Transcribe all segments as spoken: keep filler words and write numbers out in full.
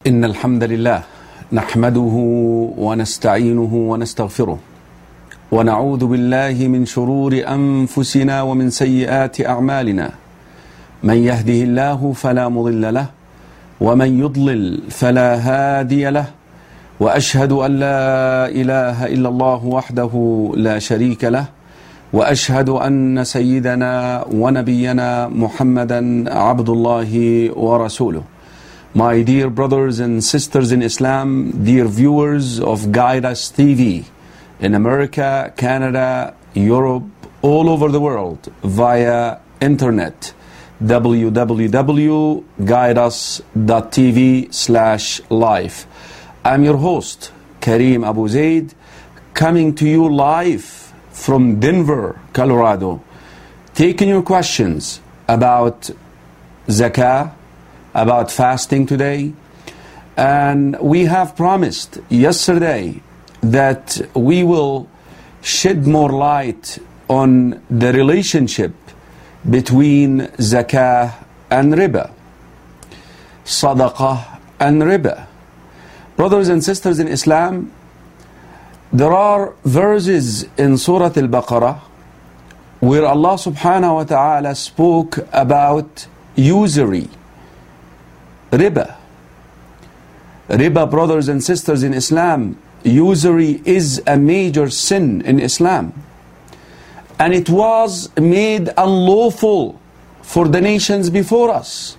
إن الحمد لله نحمده ونستعينه ونستغفره ونعوذ بالله من شرور أنفسنا ومن سيئات أعمالنا. من يهده الله فلا مضل له ومن يضلل فلا هادي له، وأشهد أن لا إله إلا الله وحده لا شريك له، وأشهد أن سيدنا ونبينا محمدا عبد الله ورسوله. My dear brothers and sisters in Islam, dear viewers of Guide Us T V in America, Canada, Europe, all over the world via internet, w w w dot guide us dot t v slash live. I'm your host, Kareem Abu Zaid, coming to you live from Denver, Colorado, taking your questions about zakah, about fasting today. And we have promised yesterday that we will shed more light on the relationship between zakah and riba, sadaqah and riba. Brothers and sisters in Islam, there are verses in Surah Al-Baqarah where Allah subhanahu wa ta'ala spoke about usury, riba. Riba, brothers and sisters in Islam, usury is a major sin in Islam. And it was made unlawful for the nations before us.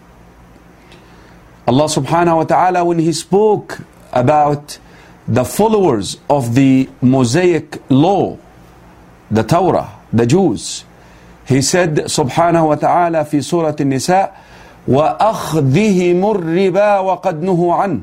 Allah subhanahu wa ta'ala, when He spoke about the followers of the Mosaic law, the Torah, the Jews, He said subhanahu wa ta'ala fi Surah An-Nisa, وَأَخْذِهِمُ الرِّبَا وَقَدْ نُهُوا عَنْهُ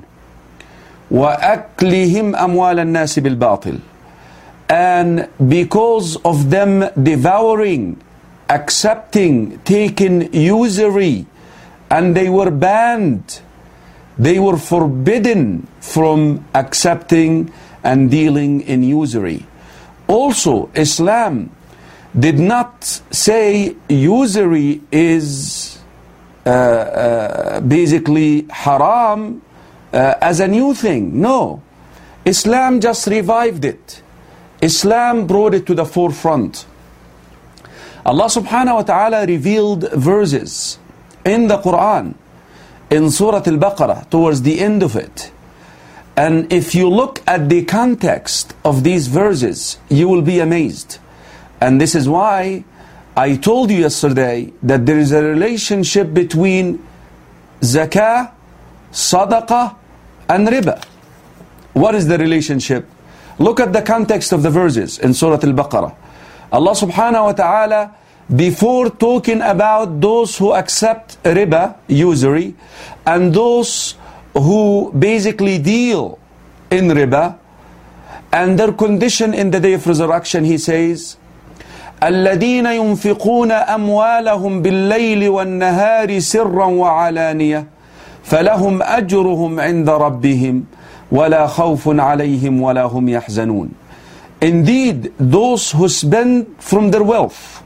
وَأَكْلِهِمْ أَمْوَالَ النَّاسِ بِالْبَاطِلِ. And because of them devouring, accepting, taking usury, and they were banned, they were forbidden from accepting and dealing in usury. Also, Islam did not say usury is Uh, uh, basically haram uh, as a new thing. No. Islam just revived it. Islam brought it to the forefront. Allah subhanahu wa ta'ala revealed verses in the Quran, in Surah Al-Baqarah, towards the end of it. And if you look at the context of these verses, you will be amazed. And this is why I told you yesterday that there is a relationship between zakah, sadaqah, and riba. What is the relationship? Look at the context of the verses in Surah Al-Baqarah. Allah subhanahu wa ta'ala, before talking about those who accept riba, usury, and those who basically deal in riba, and their condition in the day of resurrection, He says, الذين ينفقون أموالهم بالليل والنهار سرا وعلانية فلهم أجرهم عند ربهم ولا خوف عليهم ولا هم يحزنون. Indeed, those who spend from their wealth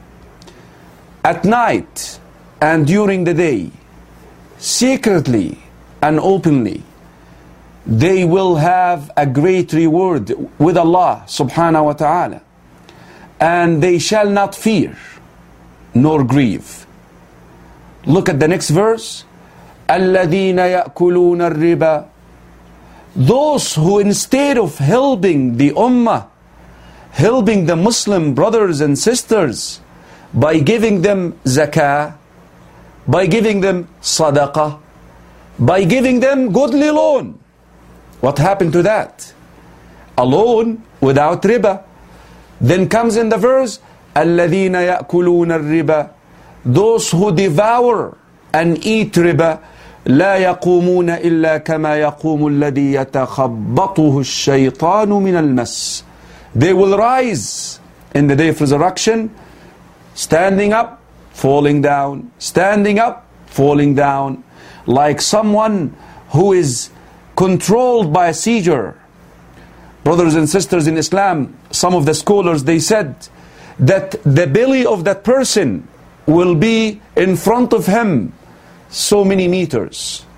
at night and during the day, secretly and openly, they will have a great reward with Allah subhanahu wa ta'ala. And they shall not fear nor grieve. Look at the next verse. الَّذِينَ يَأْكُلُونَ الرِّبَا. Those who, instead of helping the ummah, helping the Muslim brothers and sisters by giving them zakah, by giving them sadaqah, by giving them godly loan. What happened to that? A loan without riba. Then comes in the verse, الَّذِينَ يَأْكُلُونَ الرِّبَا. Those who devour and eat riba, لَا يَقُومُونَ إِلَّا كَمَا يَقُومُ الَّذِي يَتَخَبَّطُهُ الشَّيْطَانُ مِنَ الْمَسِّ. They will rise in the day of resurrection, standing up, falling down, standing up, falling down, like someone who is controlled by a seizure. Brothers and sisters in Islam, some of the scholars, they said that the belly of that person will be in front of him so many meters.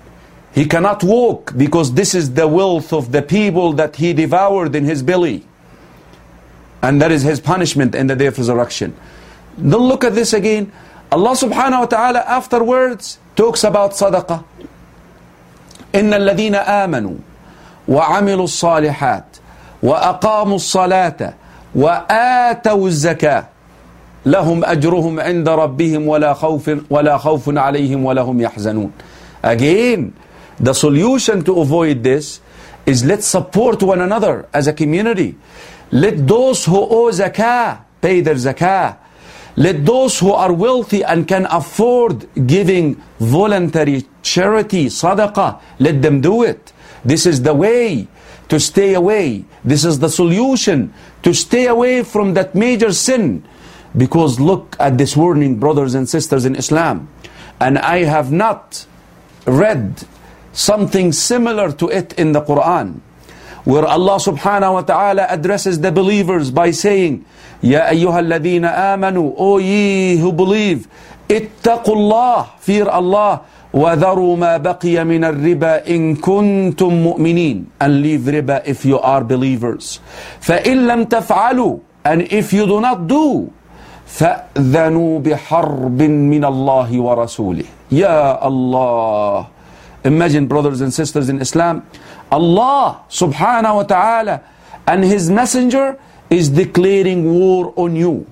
He cannot walk because this is the wealth of the people that he devoured in his belly. And that is his punishment in the day of resurrection. Then look at this again. Allah subhanahu wa ta'ala afterwards talks about sadaqah. إِنَّ الَّذِينَ آمَنُوا وَعَمِلُوا الصَّالِحَاتِ وَأَقَامُوا الصَّلَاةَ وَآتَوُا الزَّكَاةَ لَهُمْ أَجْرُهُمْ عِنْدَ رَبِّهِمْ وَلَا خَوْفٌ وَلَا خَوْفٌ عَلَيْهِمْ وَلَا هُمْ يَحْزَنُونَ. Again, the solution to avoid this is let's support one another as a community. Let those who owe zakah pay their zakah. Let those who are wealthy and can afford giving voluntary charity, sadaqah, let them do it. This is the way to stay away. This is the solution to stay away from that major sin. Because look at this warning, brothers and sisters in Islam. And I have not read something similar to it in the Quran, where Allah subhanahu wa ta'ala addresses the believers by saying, Ya ayyuha alladhina amanu, O ye who believe, ittaqullah, fear Allah, wa dharu ma baqiya min al-riba in kuntum mu'minin, and leave riba if you are believers. فَإِن لَمْ تَفْعَلُوا, and if you do not do, فَأْذَنُوا بِحَرْبٍ مِّنَ اللَّهِ وَرَسُولِهِ. Ya Allah. Imagine, brothers and sisters in Islam, Allah subhanahu wa ta'ala and His Messenger is declaring war on you.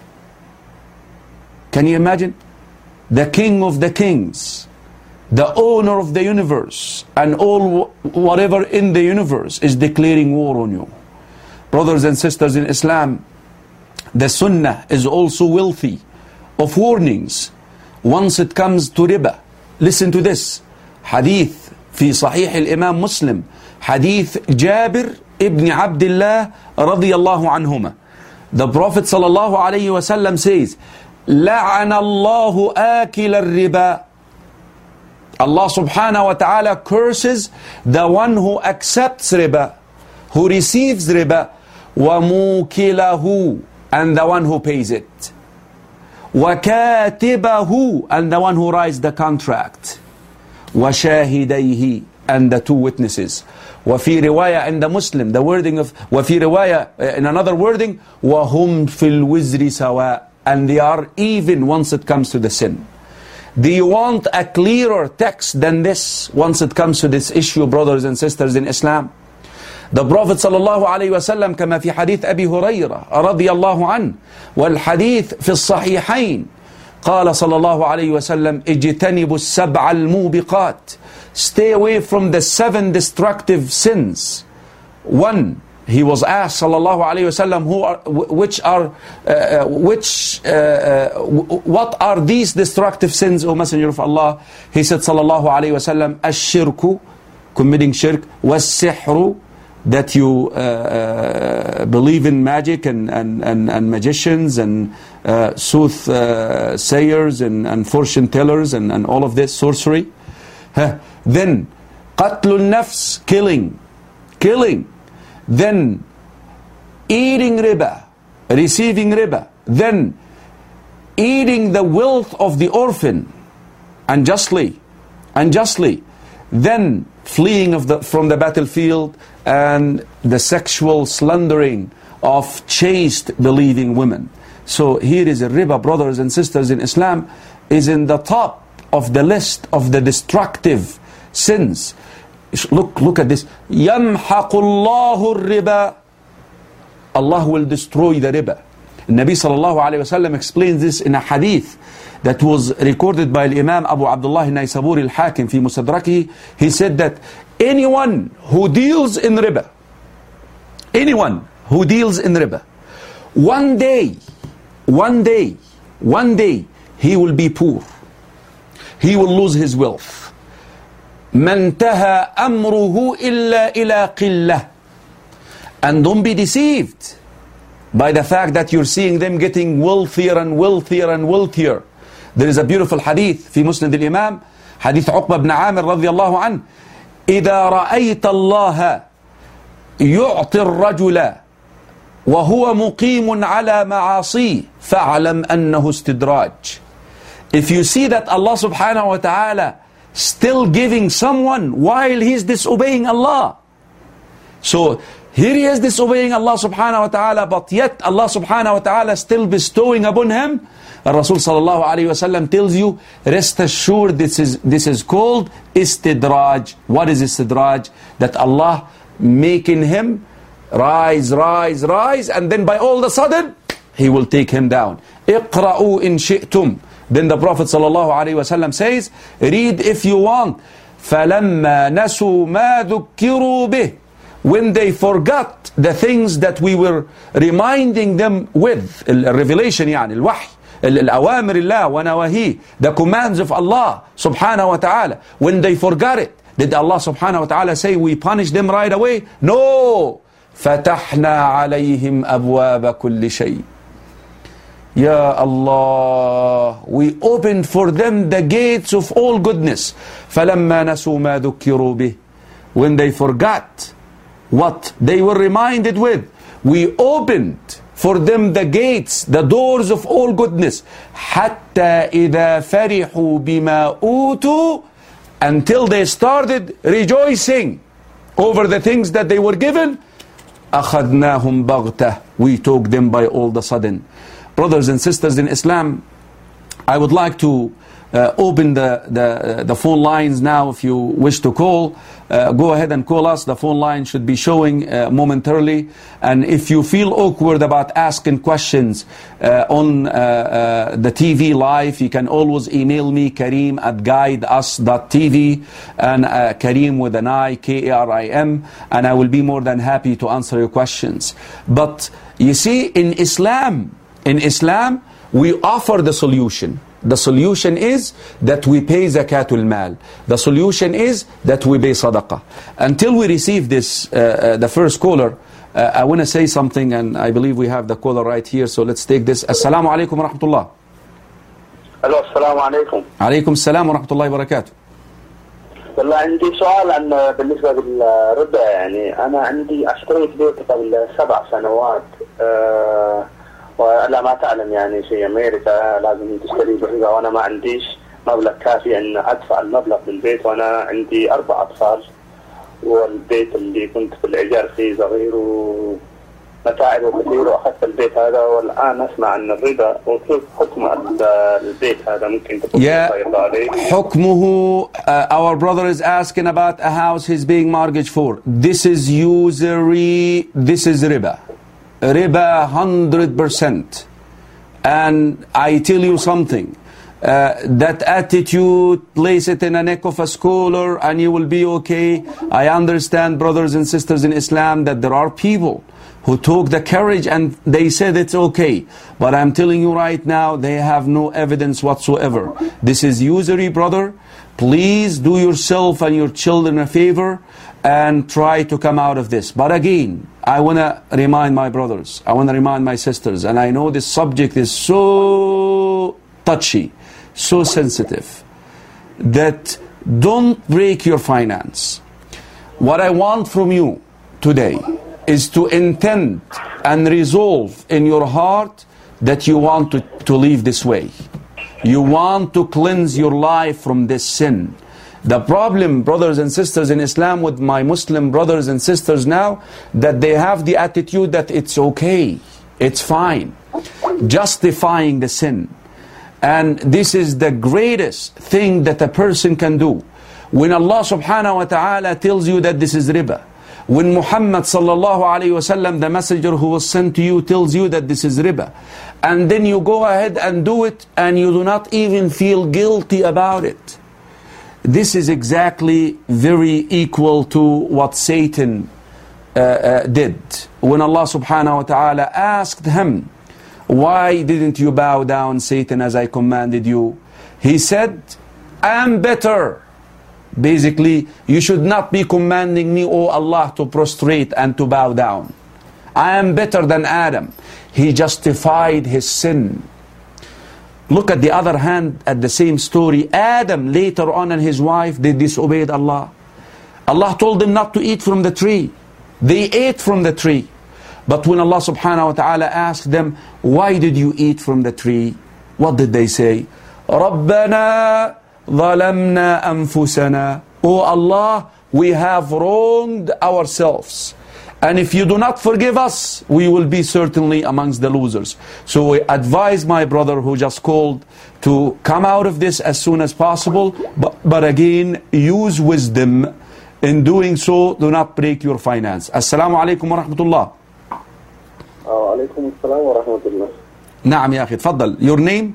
Can you imagine? The King of the Kings, the owner of the universe, and all whatever in the universe is declaring war on you. Brothers and sisters in Islam, the Sunnah is also wealthy of warnings once it comes to riba. Listen to this. Hadith في صحيح الإمام مسلم, Hadith Jabir ibn Abdullah radiyallahu anhuma. The Prophet sallallahu alayhi wa sallam says, لَعَنَ اللَّهُ آكِلَ الرِّبَا. Allah subhanahu wa ta'ala curses the one who accepts riba, who receives riba, وَمُوكِلَهُ, and the one who pays it, وَكَاتِبَهُ, and the one who writes the contract, وَشَاهِدَيْهِ, and the two witnesses. وَفِي رِوَايَةٍ in the Muslim, the wording of, وَفِي رِوَايَةٍ, in another wording, وَهُمْ فِي الْوِزْرِ سَوَاءٍ, and they are even once it comes to the sin. Do you want a clearer text than this once it comes to this issue, brothers and sisters in Islam? The Prophet sallallahu alayhi wa sallam, كما في حديث أبي هريرة رضي الله عنه والحديث في الصحيحين, قال صلى الله عليه وسلم اجتنبوا السبع الموبقات. Stay away from the seven destructive sins. One, he was asked sallallahu alayhi wa sallam, who are, which are, uh, which, uh, uh, what are these destructive sins, O Messenger of Allah? He said sallallahu alayhi wa sallam, الشرك, committing shirk, والسحر, that you uh, uh, believe in magic and, and, and, and magicians and uh, soothsayers uh, and, and fortune tellers and, and all of this, sorcery. Huh. Then قتل النفس, killing, killing. Then eating riba, receiving riba. Then eating the wealth of the orphan unjustly, unjustly. Then fleeing of the, from the battlefield, and the sexual slandering of chaste believing women. So here is a riba, brothers and sisters in Islam, is in the top of the list of the destructive sins. Look, look at this. يَمْحَقُ اللَّهُ الرِّبَى. Allah will destroy the riba. Nabi sallallahu alayhi wa sallam explains this in a hadith that was recorded by Imam Abu Abdullah Naysaburi al-Hakim fi Musadrakihi. He said that anyone who deals in riba, anyone who deals in riba, one day, one day, one day, he will be poor. He will lose his wealth. مَنْ تَهَا أَمْرُهُ إِلَّا إِلَىٰ قِلَّةٍ. And don't be deceived by the fact that you're seeing them getting wealthier and wealthier and wealthier. There is a beautiful hadith في مسند الإمام, حديث عقبة بن عامر رضي الله عنه, إذا رأيت الله يعطي الرجل وهو مقيم على معاصيه فاعلم أنه استدراج. If you see that Allah subhanahu wa ta'ala still giving someone while he's disobeying Allah. So here he is disobeying Allah subhanahu wa ta'ala, but yet Allah subhanahu wa ta'ala still bestowing upon him. And Rasul sallallahu alayhi wa sallam tells you, rest assured this is, this is called istidraj. What is istidraj? That Allah making him rise, rise, rise, and then by all of a sudden, He will take him down. اقرأوا إن شئتم. Then the Prophet sallallahu alayhi wa sallam says, read if you want. فَلَمَّا نَسُوا مَا ذُكِّرُوا بِهِ. When they forgot the things that we were reminding them with, revelation يعني, الوحي, الأوامر الله ونواهيه, the commands of Allah subhanahu wa ta'ala, when they forgot it, did Allah subhanahu wa ta'ala say we punish them right away? No! فَتَحْنَا عَلَيْهِمْ أَبْوَابَ كُلِّ شَيْءٍ. Ya Allah, we opened for them the gates of all goodness. فَلَمَّا نَسُوا مَا ذُكِّرُوا بِهِ. When they forgot what they were reminded with, we opened for them the gates, the doors of all goodness. حَتَّى إِذَا فَرِحُوا بِمَا أُوتُوا. Until they started rejoicing over the things that they were given. أَخَذْنَاهُمْ بَغْتَةً. We took them by all the sudden. Brothers and sisters in Islam, I would like to uh, open the, the, the phone lines now. If you wish to call, uh, go ahead and call us. The phone line should be showing uh, momentarily. And if you feel awkward about asking questions uh, on uh, uh, the T V live, you can always email me, Kareem at guide us dot T V, and uh, Kareem with an I, K A R I M, and I will be more than happy to answer your questions. But you see, in Islam, in Islam, we offer the solution. The solution is that we pay zakatul mal. The solution is that we pay sadaqah. Until we receive this, uh, uh, the first caller, uh, I want to say something, and I believe we have the caller right here, so let's take this. Assalamu alaikum wa rahmatullah. Hello, assalamu alaikum. Alaikum assalam wa rahmatullahi wa barakatuh. والله عندي سؤال عن بالنسبة للربا. يعني أنا عندي اشتريت بيت قبل سبع سنوات أه ولا ما تعلم يعني في أمريكا لازم تشتري بالربا، وأنا ما عنديش مبلغ كافي أن أدفع المبلغ بالبيت، وأنا عندي أربع أطفال، والبيت اللي كنت في الإيجار فيه صغير ومتاعبه كثير، وأخذت البيت هذا والآن أسمع عن الربا. وكيف حكم البيت هذا؟ ممكن تكون حكمه. uh, Our brother is asking about a house he's being mortgaged for. This is usury. This is riba. Riba one hundred percent. And I tell you something, uh, that attitude, place it in a neck of a scholar and you will be okay. I understand, brothers and sisters in Islam, that there are people who took the courage and they said it's okay. But I'm telling you right now, they have no evidence whatsoever. This is usury, brother. Please do yourself and your children a favor and try to come out of this. But again, I want to remind my brothers, I want to remind my sisters, and I know this subject is so touchy, so sensitive, that don't break your finance. What I want from you today is to intend and resolve in your heart that you want to, to live this way. You want to cleanse your life from this sin. The problem, brothers and sisters in Islam, with my Muslim brothers and sisters now, that they have the attitude that it's okay, it's fine, justifying the sin. And this is the greatest thing that a person can do. When Allah subhanahu wa ta'ala tells you that this is riba, when Muhammad sallallahu alayhi wa sallam, the messenger who was sent to you, tells you that this is riba, and then you go ahead and do it and you do not even feel guilty about it, this is exactly very equal to what Satan uh, uh, did. When Allah subhanahu wa ta'ala asked him, why didn't you bow down, Satan, as I commanded you? He said, I am better. Basically, you should not be commanding me, O Allah, to prostrate and to bow down. I am better than Adam. He justified his sin. Look at the other hand at the same story. Adam later on and his wife, they disobeyed Allah. Allah told them not to eat from the tree. They ate from the tree. But when Allah subhanahu wa ta'ala asked them, why did you eat from the tree? What did they say? رَبَّنَا ظلمنا أنفسنا. Oh Allah, we have wronged ourselves. And if you do not forgive us, we will be certainly amongst the losers. So I advise my brother who just called to come out of this as soon as possible. But, but again, use wisdom. In doing so, do not break your finance. Assalamu alaikum wa rahmatullah. وعليكم السلام ورحمة الله. نعم يا أخي تفضل. Your name?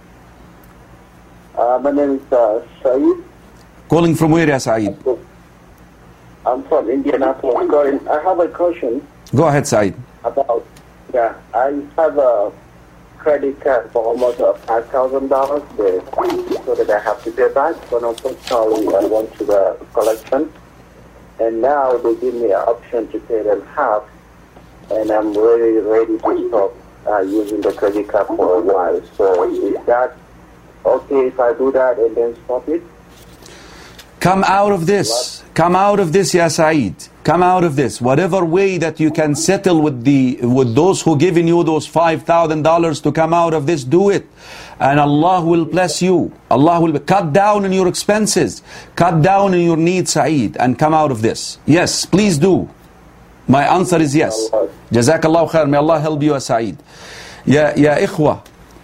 Uh, my name is uh, Saeed. Calling from where, ya Saeed? I'm from Indianapolis. Going, I have a question. Go ahead, Saeed. About, yeah, I have a credit card for almost uh, five thousand dollars so that I have to pay back. But unfortunately, I went to the collection, and now they give me an option to pay them half, and I'm really ready to stop uh, using the credit card for a while. So is that okay if I do that and then stop it? Come out of this. Come out of this, Ya Saeed. Come out of this. Whatever way that you can settle with the with those who given you those five thousand dollars to come out of this, do it. And Allah will bless you. Allah will cut down on your expenses. Cut down on your needs, Saeed, and come out of this. Yes, please do. My answer is yes. Jazakallah khair. May Allah help you, Saeed. Ya, ya ikhwa.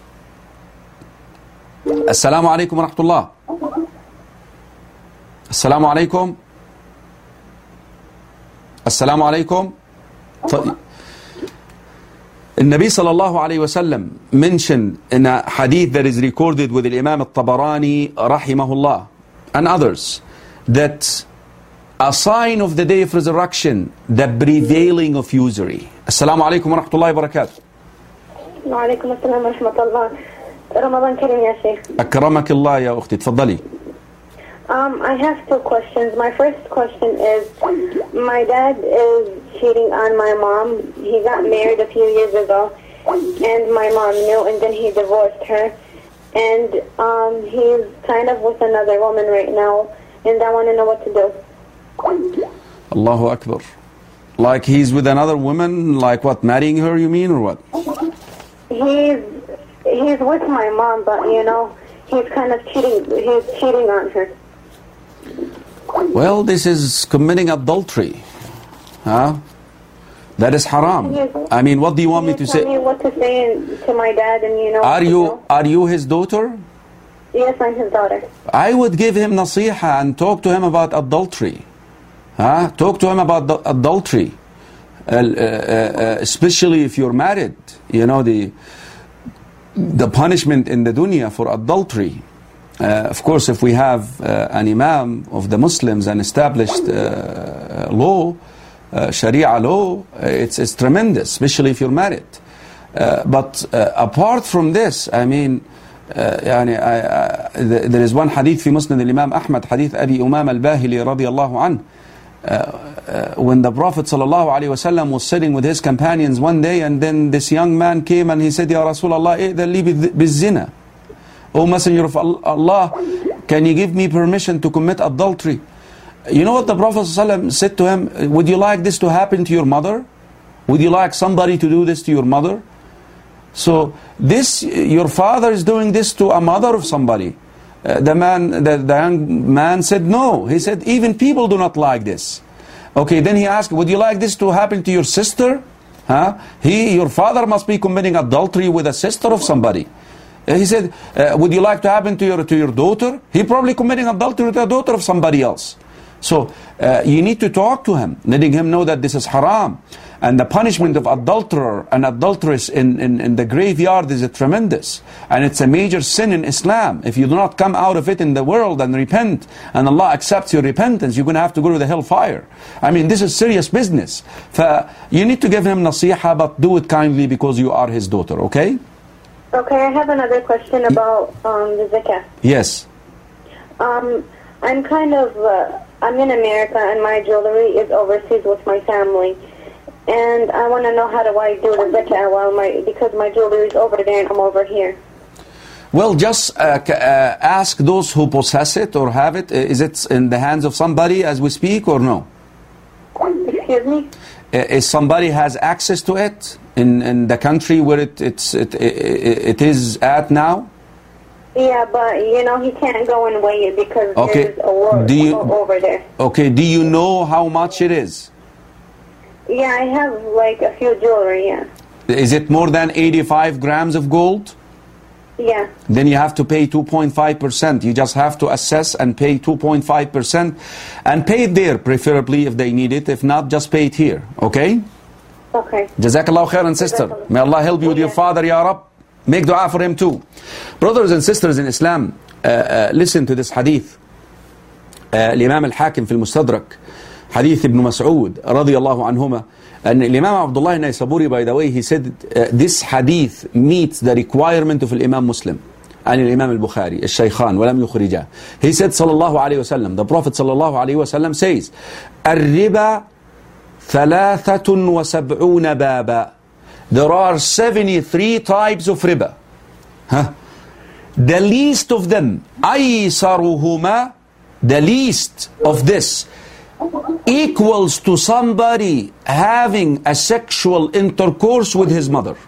Assalamu alaikum wa rahmatullah. Assalamu alaikum. Assalamu alaikum. طيب. النبي صلى الله عليه وسلم mentioned in a hadith that is recorded with the Imam al-Tabarani rahimahullah and others that a sign of the day of resurrection, the prevailing of usury. Assalamu alaikum wa rahmatullahi wa barakatuh. Wa alaikum assalam wa rahmatullah. Ramadan Kareem ya Sheikh. أكرمك الله يا أختي تفضلي. Um, I have two questions. My first question is, my dad is cheating on my mom. He got married a few years ago, and my mom knew, and then he divorced her. And um, he's kind of with another woman right now, and I want to know what to do. Allahu Akbar. Like he's with another woman, like what, marrying her you mean, or what? He's, he's with my mom, but you know, he's kind of cheating, he's cheating on her. Well, this is committing adultery. Huh? That is haram. You, I mean, what do you want me to say? Tell me what to say to my dad, and you know. Are you are you his daughter? Yes, I'm his daughter. I would give him nasiha and talk to him about adultery. Huh? Talk to him about the adultery, uh, uh, uh, especially if you're married. You know the the punishment in the dunya for adultery. Uh, of course, if we have uh, an imam of the Muslims and established uh, law, uh, Sharia law, it's, it's tremendous, especially if you're married. Uh, but uh, apart from this, I mean, uh, يعني, I, I, there is one hadith في مسند الإمام أحمد, hadith أبي أمام الباهلي رضي الله عنه, uh, uh, when the Prophet sallallahu alaihi wasallam was sitting with his companions one day, and then this young man came and he said, Ya Rasulullah, إذن لي بالزنا. O Messenger of Allah, can you give me permission to commit adultery? You know what the Prophet ﷺ said to him? Would you like this to happen to your mother? Would you like somebody to do this to your mother? So this, your father is doing this to a mother of somebody. Uh, the man, the, the young man said no. He said even people do not like this. Okay, then he asked, would you like this to happen to your sister? Huh? He, your father must be committing adultery with a sister of somebody. He said, uh, would you like to happen to your to your daughter? He probably committing adultery with the daughter of somebody else. So uh, you need to talk to him, letting him know that this is haram. And the punishment of adulterer and adulteress in, in, in the graveyard is a tremendous. And it's a major sin in Islam. If you do not come out of it in the world and repent, and Allah accepts your repentance, you're going to have to go to the hellfire. I mean, this is serious business. So you need to give him nasiha, but do it kindly because you are his daughter, okay? Okay, I have another question about um, the zakah. Yes. Um, I'm kind of, uh, I'm in America and my jewelry is overseas with my family. And I want to know how do I do the zakah while my, because my jewelry is over there and I'm over here. Well, just uh, uh, ask those who possess it or have it. Is it in the hands of somebody as we speak or no? Excuse me? Is somebody has access to it in, in the country where it, it's, it, it, it is at now? Yeah, but you know he can't go and weigh it because Okay. there's a war Do you- over there. Okay, do you know how much it is? Yeah, I have like a few jewelry. Yeah, Is it more than eighty-five grams of gold? yeah. Then you have to pay two point five percent. You just have to assess and pay two point five percent and pay it there, preferably if they need it. If not, just pay it here, okay? Okay. Jazakallah khairan, sister. May Allah help you with your father, Ya Rab. Make dua for him too. Brothers and sisters in Islam, uh, uh, listen to this hadith. Uh, الإمام الحاكم في المستدرك حديث ابن مسعود رضي الله عنهما. And Imam Abdullah Naysaburi, by the way, he said uh, this hadith meets the requirement of Imam Muslim and Imam al-Bukhari, الشيخان ولم يخرجا. He said صلى الله عليه وسلم, the Prophet صلى الله عليه وسلم says, الربا ثلاثة وسبعون بابا. There are seventy-three types of riba. Huh? The least of them, أيسرهما, the least of this, equals to somebody having a sexual intercourse with his mother.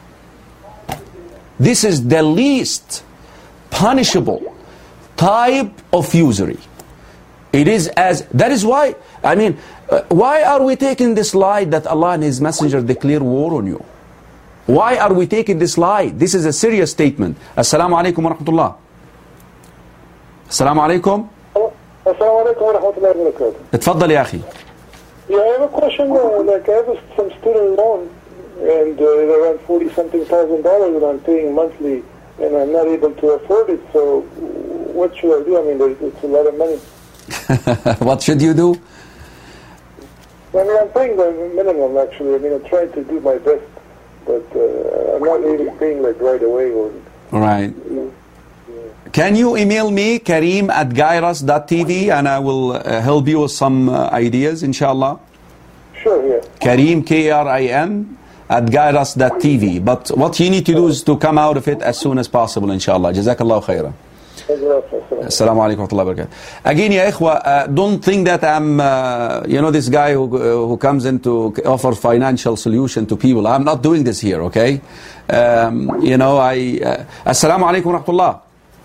This is the least punishable type of usury. It is as, that is why, I mean, uh, why are we taking this lie that Allah and His Messenger declare war on you? Why are we taking this lie? This is a serious statement. Assalamu alaikum wa rahmatullah. Assalamu alaikum. Assalamu alaikum wa rahmatullahi wa barakatuh. اتفضل يا أخي. Yeah, I have a question. Uh, like, I have some student loan, and uh, it's around forty something thousand dollars that I'm paying monthly, and I'm not able to afford it. So, what should I do? I mean, it's a lot of money. What should you do? I mean, I'm paying the minimum actually. I mean, I'm trying to do my best, but uh, I'm not really paying like right away. Or Right. Can you email me, Kareem at gairas dot t v, and I will uh, help you with some uh, ideas, inshallah? Sure, yeah. Kareem, K R I M, at gairas dot t v. But what you need to do is to come out of it as soon as possible, inshallah. Jazakallah khairan. Assalamu alaikum wa rahmatullahi wa barakatuh. Again, ya ikhwa, uh, don't think that I'm, uh, you know, this guy who, uh, who comes in to offer financial solution to people. I'm not doing this here, okay? Um, you know, I... Uh, Assalamu alaikum wa rahmatullah.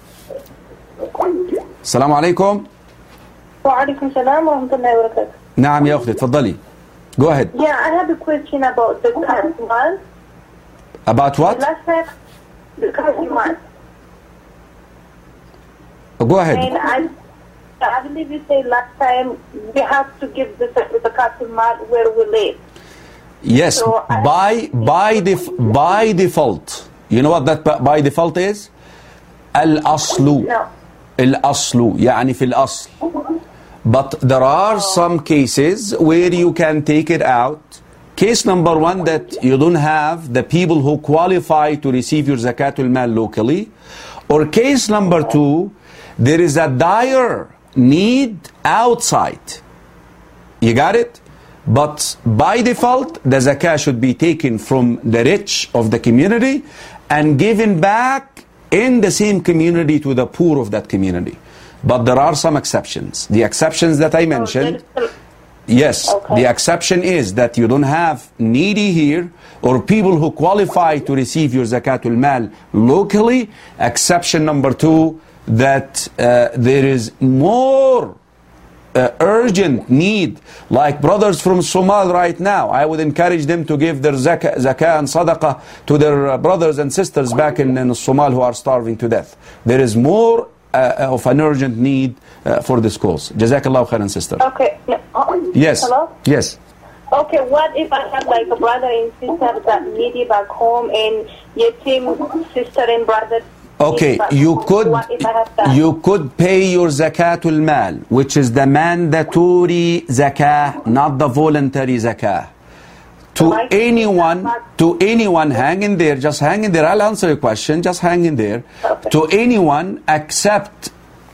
Assalamu alaikum. وعليكم السلام ورحمة الله وبركاته. نعم يا أختي, تفضلي. Go ahead. Yeah, I have a question about the Kazman. About what? Last time, the Kazman. Go ahead. And I, I believe you said last time we have to give the the Kazman where we live. Yes, So I- by by def, by default. You know what that b- by default is? الأصل. No. الأصل يعني في الأصل. But there are some cases where you can take it out. Case number one, that you don't have the people who qualify to receive your zakatul mal locally. Or case number two, there is a dire need outside. You got it? But by default, the zakah should be taken from the rich of the community and given back in the same community to the poor of that community. But there are some exceptions. The exceptions that I mentioned, yes, Okay. the exception is that you don't have needy here or people who qualify to receive your zakatul mal locally. Exception number two, that uh, there is more uh, urgent need, like brothers from Somal right now. I would encourage them to give their zakah, zakah and sadaqah to their uh, brothers and sisters back in, in Somal who are starving to death. There is more uh, of an urgent need uh, for this cause. Jazakallah khairan, sister. Okay. No. Oh, Yes. Hello? Yes. Okay, what if I have like a brother and sister that needy back home and your team sister and brother? Okay, needy back you home? could What if I have that? you could pay your zakatul mal, which is the mandatory zakah, not the voluntary zakah, to Like- anyone, to anyone. Hang in there, just hang in there. I'll answer your question. Just hang in there. Okay. To anyone except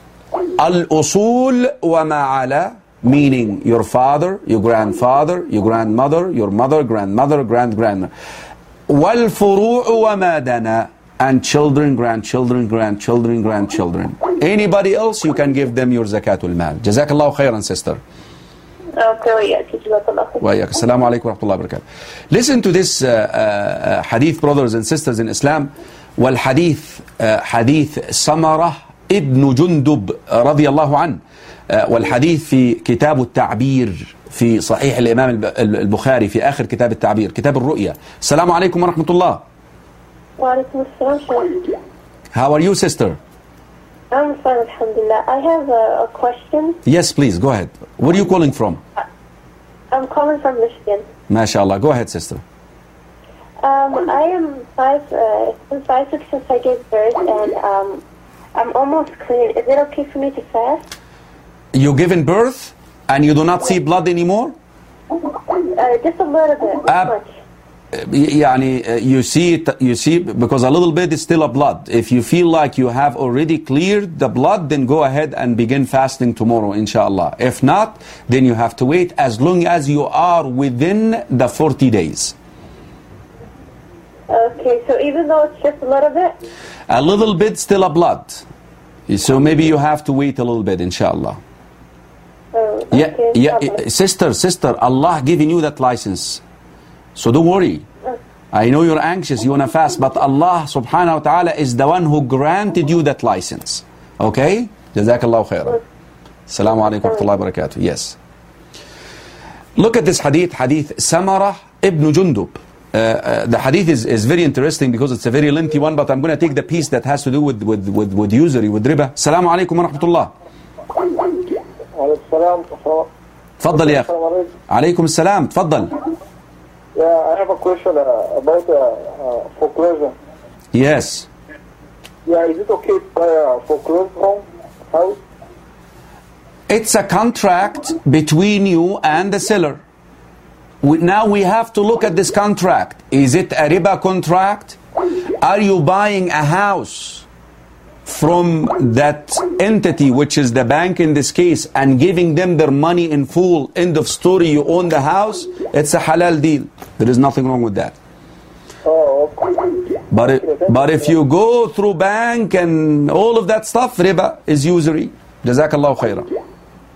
al-usul wa ma'ala, meaning your father, your grandfather, your grandmother, your mother, grandmother, grand-grandmother. وَالْفُرُوعُ وَمَا دَنَا, and children, grandchildren, grandchildren, grandchildren. Anybody else, you can give them your zakatul mal. Jazakallahu khairan, sister. Okay, yeah, Jazakallah. وإياك. Assalamu alaikum wa rahmatullahi wa barakatuh. Listen to this uh, uh, hadith, brothers and sisters in Islam. والحديث حديث سمرة ابن جندب رضي الله عنه، والحديث في كتاب التعبير في صحيح الإمام البخاري في آخر كتاب التعبير، كتاب الرؤيا. السلام عليكم ورحمة الله. وعليكم السلام. How are you, sister? I'm fine, alhamdulillah. I have a, a question. Yes, please, go ahead. Where are you calling from? I'm calling from Michigan. MashaAllah. Go ahead, sister. Um, I am five, uh, I'm five six since I gave birth, and um, I'm almost clean. Is it okay for me to fast? You given birth and you do not see blood anymore? Uh, just a little bit. Not Uh, much. يعني uh, you see it, you see because a little bit is still a blood. If you feel like you have already cleared the blood, then go ahead and begin fasting tomorrow, inshallah. If not, then you have to wait as long as you are within the forty days. Okay, so even though it's just a little bit? A little bit still a blood. So maybe you have to wait a little bit, inshallah. Oh, Yeah, okay, yeah, inshallah. sister, sister, Allah giving you that license. So don't worry. I know you're anxious, you want to fast, but Allah subhanahu wa ta'ala is the one who granted you that license. Okay? Jazakallahu khairan. Assalamu alaikum wa rahmatullahi wa barakatuh. Yes. Look at this hadith, hadith Samara ibn Jundub. Uh, uh, the hadith is, is very interesting because it's a very lengthy one, but I'm going to take the piece that has to do with, with, with, with usury, with riba. Assalamu alaikum wa rahmatullah. تفضل يا أخي. عليكم السلام. تفضل. Yeah, I have a question uh, about uh, uh, foreclosure. Yes. Yeah, is it okay to buy a foreclosed home, house? It's a contract between you and the seller. We, now we have to look at this contract. Is it a riba contract? Are you buying a house from that entity, which is the bank in this case, and giving them their money in full? End of story, you own the house. It's a halal deal. There is nothing wrong with that. Oh, okay. But, it, but if you go through bank and all of that stuff, riba is usury. Jazakallahu khairan.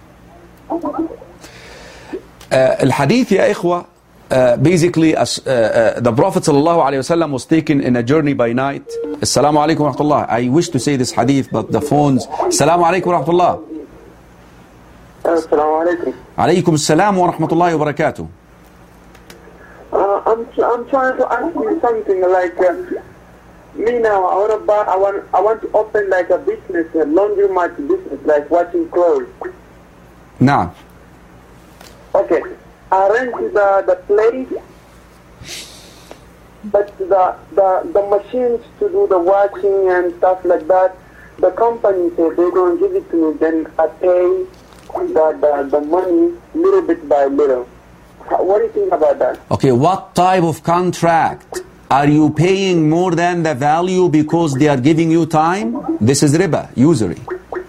Uh, الحديث يا إخوة, uh, basically uh, uh, the Prophet sallallahu alayhi wasallam was taken in a journey by night. Assalamu alaikum wa rahmatullah. I wish to say this hadith, but the phones. Assalamu alaikum wa rahmatullah. Assalamu alaikum. Alaykum assalam wa rahmatullahi wa barakatuh. Uh, I'm I'm trying to ask you something like uh, me now. I want to buy. I want I want to open like a business, a laundromat business, like washing clothes. نعم. Okay, I rent the the place, but the the the machines to do the washing and stuff like that, the company said they're gonna give it to me. Then I pay the the, the money little bit by little. What do you think about that? Okay, what type of contract? Are you paying more than the value because they are giving you time? This is riba, usury.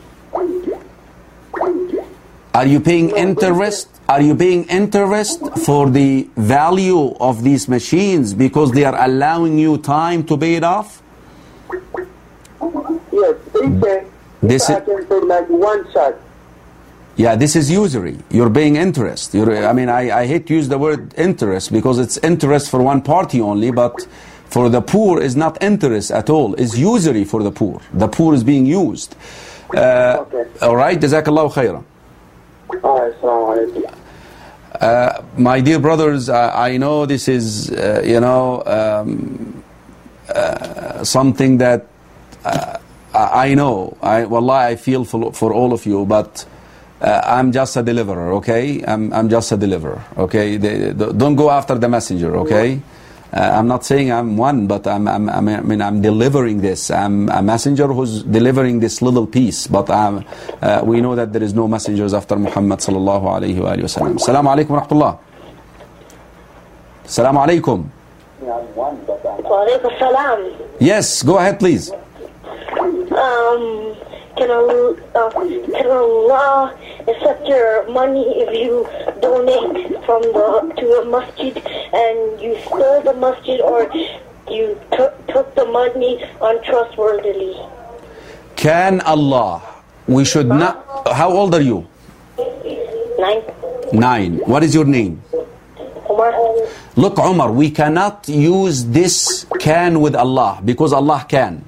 Are you paying interest? Are you paying interest for the value of these machines because they are allowing you time to pay it off? Yes, they say This I is- can pay like one shot. Yeah, this is usury. You're paying interest. You're, I mean, I, I hate to use the word interest because it's interest for one party only, but for the poor is not interest at all. It's usury for the poor. The poor is being used. Uh, Okay. all right, Jazakallahu khairan. All right, assalamu alaikum. Uh, my dear brothers, uh, I know this is, uh, you know, um, uh, something that uh, I I know. I, Wallah, I feel for, for all of you, but uh, I'm just a deliverer, okay? I'm, I'm just a deliverer, okay? They, they, don't go after the messenger, okay? Uh, I'm not saying I'm one, but I'm, I'm, I'm, I mean, I'm delivering this. I'm a messenger who's delivering this little piece, but I'm, uh, we know that there is no messengers after Muhammad sallallahu alayhi wa sallam. Assalamu alaikum wa rahmatullah. Assalamu alaikum. Walaikum salam. Yes, go ahead, please. Um, can Allah, uh, can Allah accept your money if you donate from the to a masjid and you stole the masjid, or you took took the money untrustworthily? Can Allah, we should not, how old are you? Nine. Nine. What is your name? Umar. Look, Umar, we cannot use this can with Allah, because Allah can.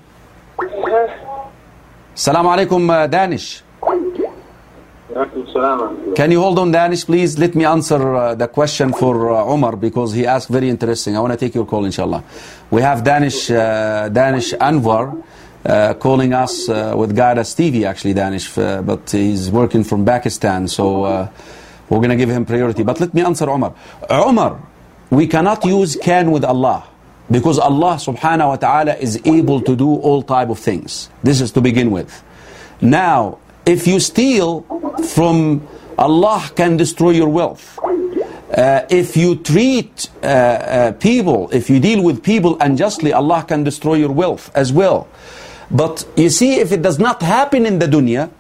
Assalamu alaikum, uh, Danish. Can you hold on, Danish, please? Let me answer uh, the question for uh, Umar, because he asked very interesting. I want to take your call, inshallah. We have Danish, uh, Danish Anwar uh, calling us uh, with Guidance T V, actually, Danish, uh, but he's working from Pakistan, so uh, we're going to give him priority. But let me answer Umar. Umar, we cannot use can with Allah, because Allah subhanahu wa ta'ala is able to do all type of things. This is to begin with. Now, if you steal from Allah, can destroy your wealth. Uh, if you treat uh, uh, people, if you deal with people unjustly, Allah can destroy your wealth as well. But you see, if it does not happen in the dunya,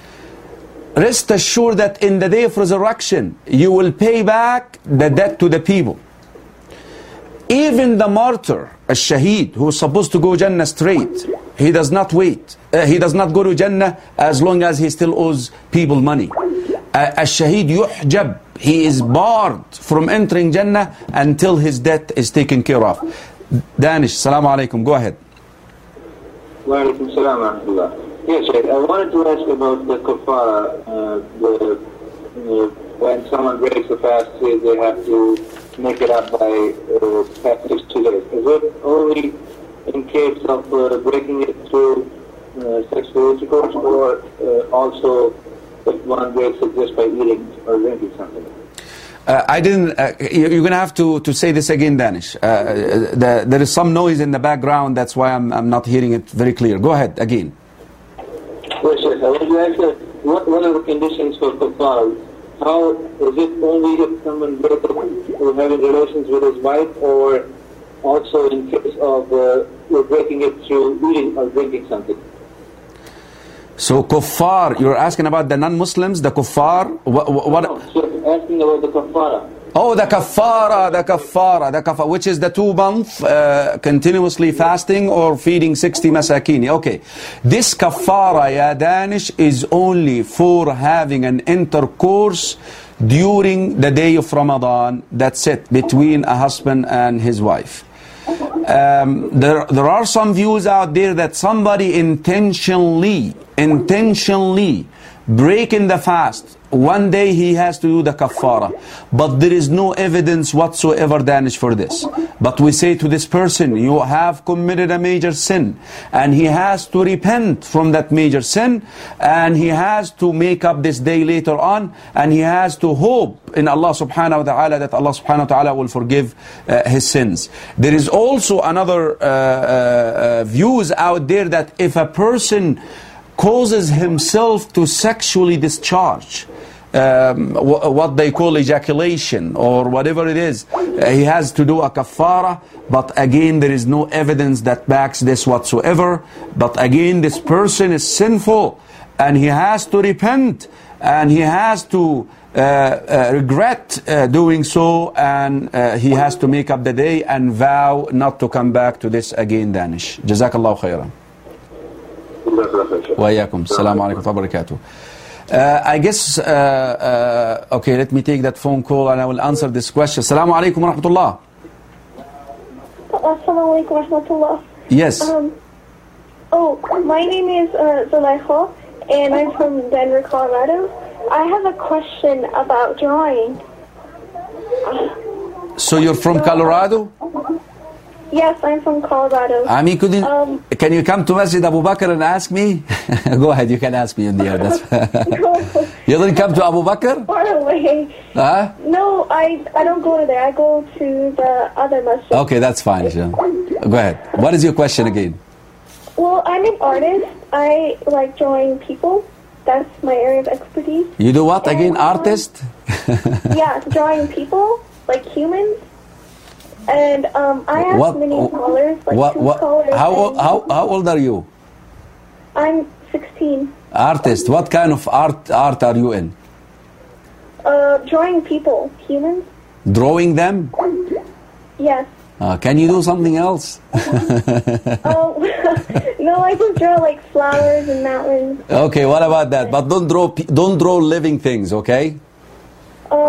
rest assured that in the day of resurrection, you will pay back the debt to the people. Even the martyr, a shaheed, who is supposed to go Jannah straight, he does not wait. Uh, he does not go to Jannah as long as he still owes people money. Uh, a shaheed yuhjab, he is barred from entering Jannah until his debt is taken care of. Danish, salamu alaikum, go ahead. Wa alaikum salam wa rahmatullah. Yes, Sheikh, I wanted to ask about the kafara. Uh, the, uh, when someone breaks the fast, say they have to make it up by uh, past sixty days. Is it only in case of uh, breaking it through uh, sexual intercourse, or uh, also if one breaks it just by eating or drinking something? Uh, I didn't, uh, you're going to have to, to say this again, Danish. Uh, the, there is some noise in the background, that's why I'm, I'm not hearing it very clear. Go ahead, again. Yes, yes. I want to ask you, what, what are the conditions for kafara? How, is it only if someone breaks up or having relations with his wife, or also in case of uh, breaking it through eating or drinking something? So kuffar, you're asking about the non-Muslims, the kuffar? What? what no, so asking about the kafara. Oh, the kafara, the kafara, the kafara, which is the two month uh, continuously fasting or feeding sixty masakini. Okay. This kafara, ya Danish, is only for having an intercourse during the day of Ramadan. That's it, between a husband and his wife. Um, there, there are some views out there that somebody intentionally, intentionally breaking the fast, one day he has to do the kafara. But there is no evidence whatsoever, Danish, for this. But we say to this person, you have committed a major sin, and he has to repent from that major sin, and he has to make up this day later on, and he has to hope in Allah subhanahu wa ta'ala that Allah subhanahu wa ta'ala will forgive uh, his sins. There is also another uh, uh, uh, views out there that if a person causes himself to sexually discharge, um, what they call ejaculation or whatever it is, uh, he has to do a kafara. But again, there is no evidence that backs this whatsoever. But again, this person is sinful, and he has to repent, and he has to uh, uh, regret uh, doing so, and uh, he has to make up the day and vow not to come back to this again, Danish. Jazakallahu khairan. Wa alaikum salam wa rahmatullahi wa barakatuh. Uh, I guess, uh, uh, okay, let me take that phone call and I will answer this question. Assalamu alaikum wa rahmatullah. Assalamu alaikum wa rahmatullah. Yes. Um, oh, my name is uh, Zulaikha, and I'm from Denver, Colorado. I have a question about drawing. So you're from Colorado? Yes, I'm from Colorado. I mean, couldn't, um, can you come to Masjid Abu Bakr and ask me? Go ahead, you can ask me in the air. That's you didn't come to Abu Bakr? Far away. Huh? No, I I don't go to there. I go to the other masjid. Okay, that's fine. Sure. Go ahead. What is your question again? Well, I'm an artist. I like drawing people. That's my area of expertise. You do what and, again? um, Artist? Yeah, drawing people, like humans. And um, I have what, many scholars, like what, two what, scholars. how, old, how, how old are you? I'm sixteen. Artist. What kind of art art are you in? Uh, drawing people, humans. Drawing them? Yes. Uh, can you do something else? Oh, no, I just draw like flowers and mountains. Okay, what about that? But don't draw don't draw living things, okay? Oh,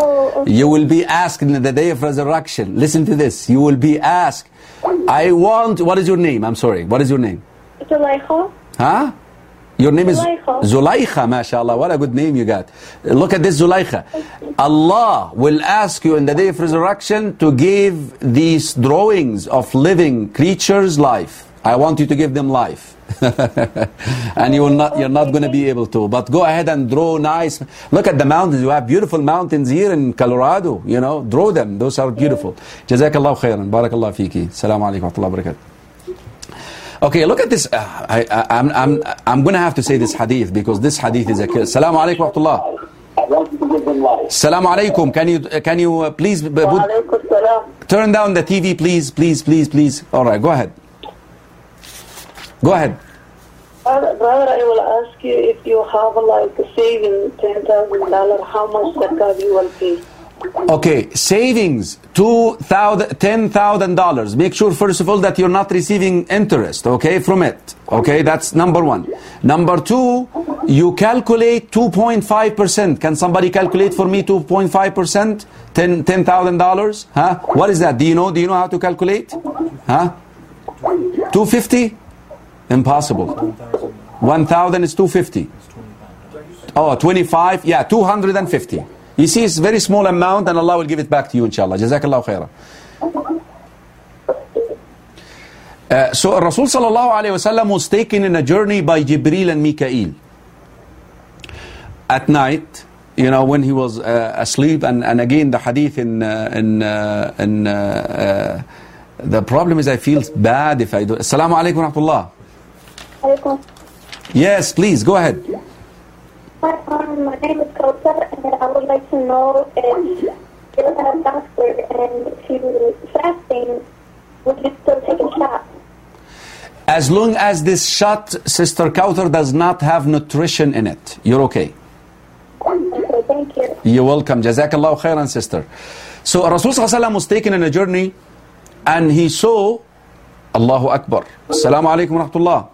You will be asked in the day of resurrection. Listen to this. You will be asked, I want, what is your name? I'm sorry. What is your name? Zulaikha. Huh? Your name is Zulaikha. Zulaikha, mashallah. What a good name you got. Look at this, Zulaikha. Allah will ask you in the day of resurrection to give these drawings of living creatures life. I want you to give them life. And you will not, you're not going to be able to. But go ahead and draw nice. Look at the mountains. You have beautiful mountains here in Colorado. You know, draw them. Those are beautiful. Jazakallah khairan. Barakallah fiki. Assalamu alaikum wa rahmatullahi wa barakatuh. Okay, look at this. Uh, I, I, I'm, I'm, I'm going to have to say this hadith because this hadith is a kill. Assalamu alaikum wa rahmatullah. Assalamu alaikum. Can you, can you uh, please b- put, turn down the T V, please, please, please, please. All right, go ahead. Go ahead. Brother, I will ask you if you have like a saving ten thousand dollars, how much zakat you will pay? Okay, savings, two thousand, ten thousand dollars. Make sure, first of all, that you're not receiving interest, okay, from it. Okay, that's number one. Number two, you calculate two point five percent. Can somebody calculate for me two point five percent? ten thousand dollars? Huh? What is that? Do you know? Do you know how to calculate? Huh? two hundred fifty? Impossible. one thousand is two hundred fifty. Oh, twenty-five? Yeah, two hundred fifty. You see, it's a very small amount and Allah will give it back to you, inshallah. Jazakallahu khairah. Uh, so Rasul sallallahu alayhi wa sallam was taken in a journey by Jibreel and Mikael. At night, you know, when he was uh, asleep, and, and again the hadith in, uh, in, uh, in uh, uh, the problem is I feel bad if I do. Assalamu alaikum wa rahmatullah. Alaikum. Yes, please, go ahead. Hi, um, my name is Kautar, and I would like to know if you're a doctor and if you're fasting, would you still take a shot? As long as this shot, Sister Kautar, does not have nutrition in it, you're okay. Okay, thank you. You're welcome. Jazakallahu khairan, sister. So Rasul sallallahu alaihi wasallam was taken on a journey and he saw Allahu Akbar. Assalamu alaikum wa rahmatullah.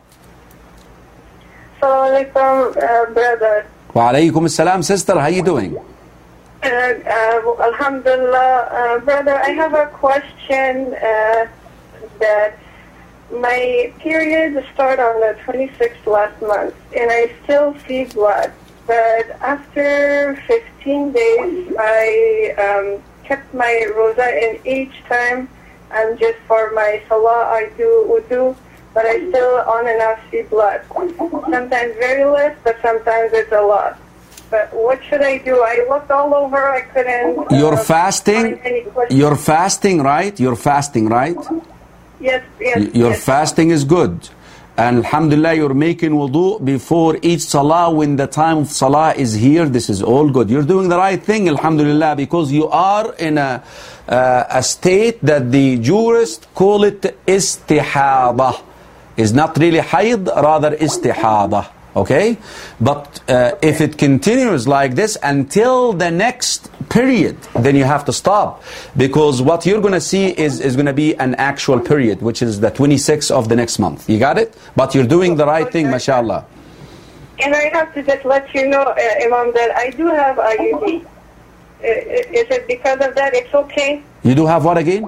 Assalamu alaikum, uh, brother. Wa alaikum assalam, sister. How you doing? Uh, uh, Alhamdulillah, uh, brother, I have a question uh, that my period started on the twenty-sixth last month, and I still see blood. But after fifteen days, I um, kept my roza, and each time, and just for my salah, I do wudu, but I still on and off see blood. Sometimes very less, but sometimes it's a lot. But what should I do? I looked all over, I couldn't. You're uh, fasting? find any questions. You're fasting, right? You're fasting, right? Yes, yes. Your yes. fasting is good. And alhamdulillah, you're making wudu before each salah when the time of salah is here. This is all good. You're doing the right thing, alhamdulillah, because you are in a, uh, a state that the jurists call it istihada. It's not really hayd, rather istihada. Okay? But uh, if it continues like this until the next period, then you have to stop. Because what you're going to see is, is going to be an actual period, which is the twenty-sixth of the next month. You got it? But you're doing the right thing, mashallah. And I have to just let you know, uh, Imam, that I do have I U D. Uh, is it because of that it's okay? You do have what again?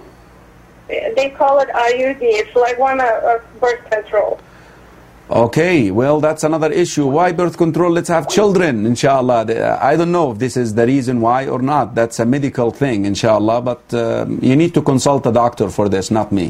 They call it I U D. It's like one of uh, birth control. Okay, well, that's another issue. Why birth control? Let's have children, inshallah. I don't know if this is the reason why or not. That's a medical thing, inshallah. But um, you need to consult a doctor for this, not me.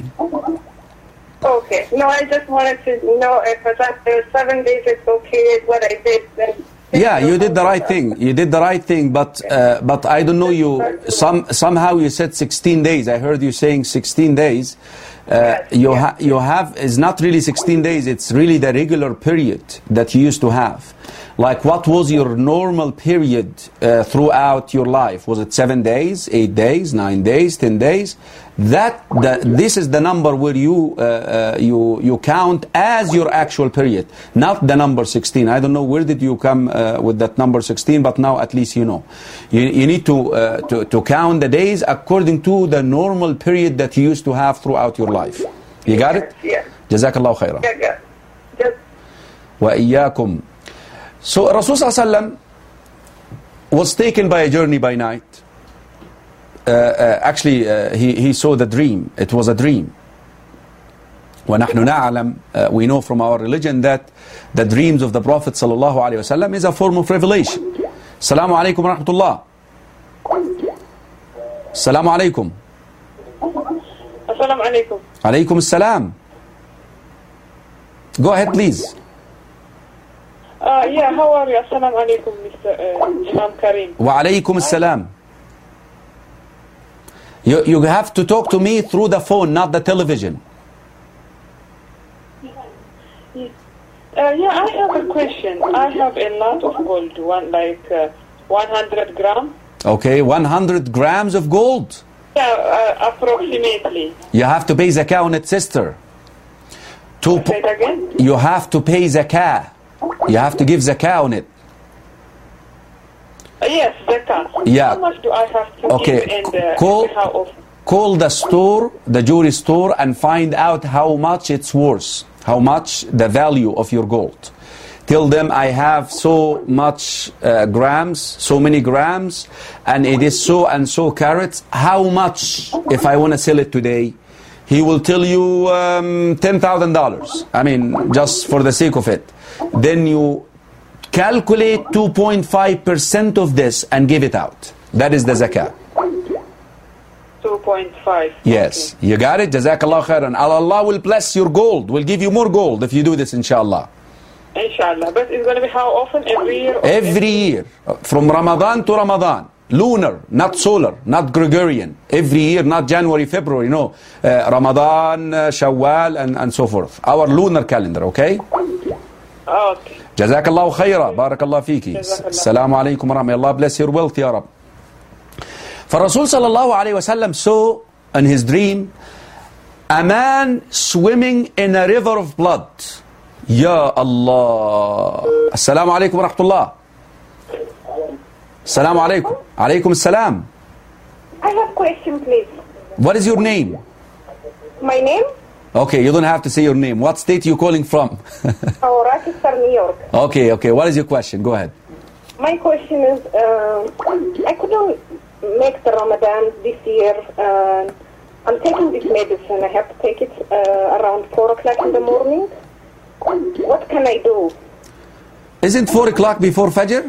Okay. No, I just wanted to know if after seven days it's okay what I did. Then yeah, you did the right thing. You did the right thing, but uh, but I don't know you. Some somehow you said sixteen days. I heard you saying sixteen days. Uh, you ha you have is not really sixteen days. It's really the regular period that you used to have. Like, what was your normal period uh, throughout your life? Was it seven days, eight days, nine days, ten days? That the, this is the number where you uh, uh, you you count as your actual period, not the number sixteen. I don't know where did you come uh, with that number sixteen, but now at least you know. You you need to uh, to to count the days according to the normal period that you used to have throughout your life. You got it? Yeah. Jazakallahu khairan. Yeah, yeah. Just Wa iyyakum. So Rasul sallallahu alaihi wasallam was taken by a journey by night, uh, uh, actually uh, he, he saw the dream. It was a dream. وَنَحْنُ نَعْلَمْ uh, we know from our religion that the dreams of the Prophet sallallahu alaihi wasallam is a form of revelation. Assalamu alaikum wa rahmatullah. Assalamu alaikum. Assalamu alaikum. Alaikum assalam. Go ahead, please. Uh, yeah, how are you? Assalamu alaikum, Mister Uh, Imam Karim. Wa alaikum assalam. You, you have to talk to me through the phone, not the television. Uh, yeah, I have a question. I have a lot of gold, one like uh, one hundred grams. Okay, one hundred grams of gold. Yeah, uh, approximately. You have to pay zakah on it, sister. To Say it again? You have to pay zakah. You have to give zakah on it. Uh, yes, zakah. Yeah. How much do I have to Okay, give and uh, call, how often? call the store, the jewelry store, and find out how much it's worth. How much the value of your gold. Tell them I have so much uh, grams, so many grams, and it is so and so carats. How much if I want to sell it today? He will tell you um, ten thousand dollars. I mean, just for the sake of it. Then you calculate two point five percent of this and give it out. That is the zakah. two point five. Yes, okay. You got it. Jazakallah khairan. Allah will bless your gold. Will give you more gold if you do this, inshallah. Inshallah. But it's going to be how often? Every year? Every, every year. From Ramadan to Ramadan. Lunar, not solar, not Gregorian. Every year, not January, February, no. Uh, Ramadan, uh, Shawwal, and, and so forth. Our lunar calendar, okay? Okay. Jazakallah khaira. Barakallah fiki. Assalamu alaikum wa rahmatullahi. Allah bless your wealth, ya Rab. For Rasul sallallahu alayhi wa sallam saw in his dream a man swimming in a river of blood. Ya Allah. Assalamu alaikum wa rahmatullah. Assalamu alaikum. Alaikum assalam. I have a question, please. What is your name? My name? Okay, you don't have to say your name. What state are you calling from? Oh, Rochester, New York. Okay, okay. What is your question? Go ahead. My question is, uh, I couldn't make the Ramadan this year. Uh, I'm taking this medicine. I have to take it uh, around four o'clock in the morning. What can I do? Isn't four o'clock before Fajr?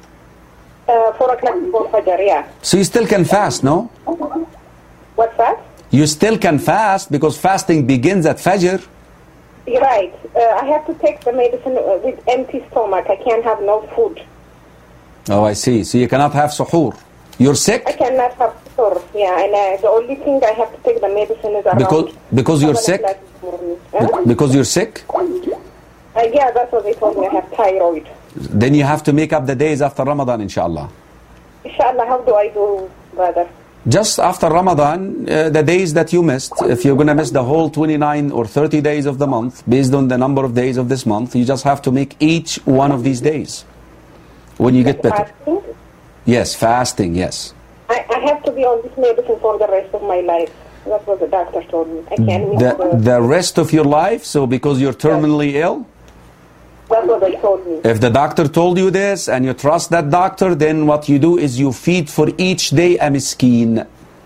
Uh, four o'clock before Fajr, yeah. So you still can fast, no? What's that? You still can fast because fasting begins at Fajr. You're right. Uh, I have to take the medicine with empty stomach. I can't have no food. Oh, I see. So you cannot have suhoor. You're sick? I cannot have suhoor, yeah. And uh, the only thing I have to take the medicine is around... Because, because you're sick? Huh? Because you're sick? Uh, yeah, that's what they told me. I have thyroid. Then you have to make up the days after Ramadan, inshallah. Inshallah, how do I do, brother? Just after Ramadan, uh, the days that you missed, if you're going to miss the whole twenty-nine or thirty days of the month, based on the number of days of this month, you just have to make each one of these days when you get better. Fasting? Yes, fasting, yes. I, I have to be on this medicine for the rest of my life. That's what the doctor told me. I can't miss The, the... the rest of your life, so because you're terminally ill? That's what they told me. If the doctor told you this and you trust that doctor, then what you do is you feed for each day a miskeen.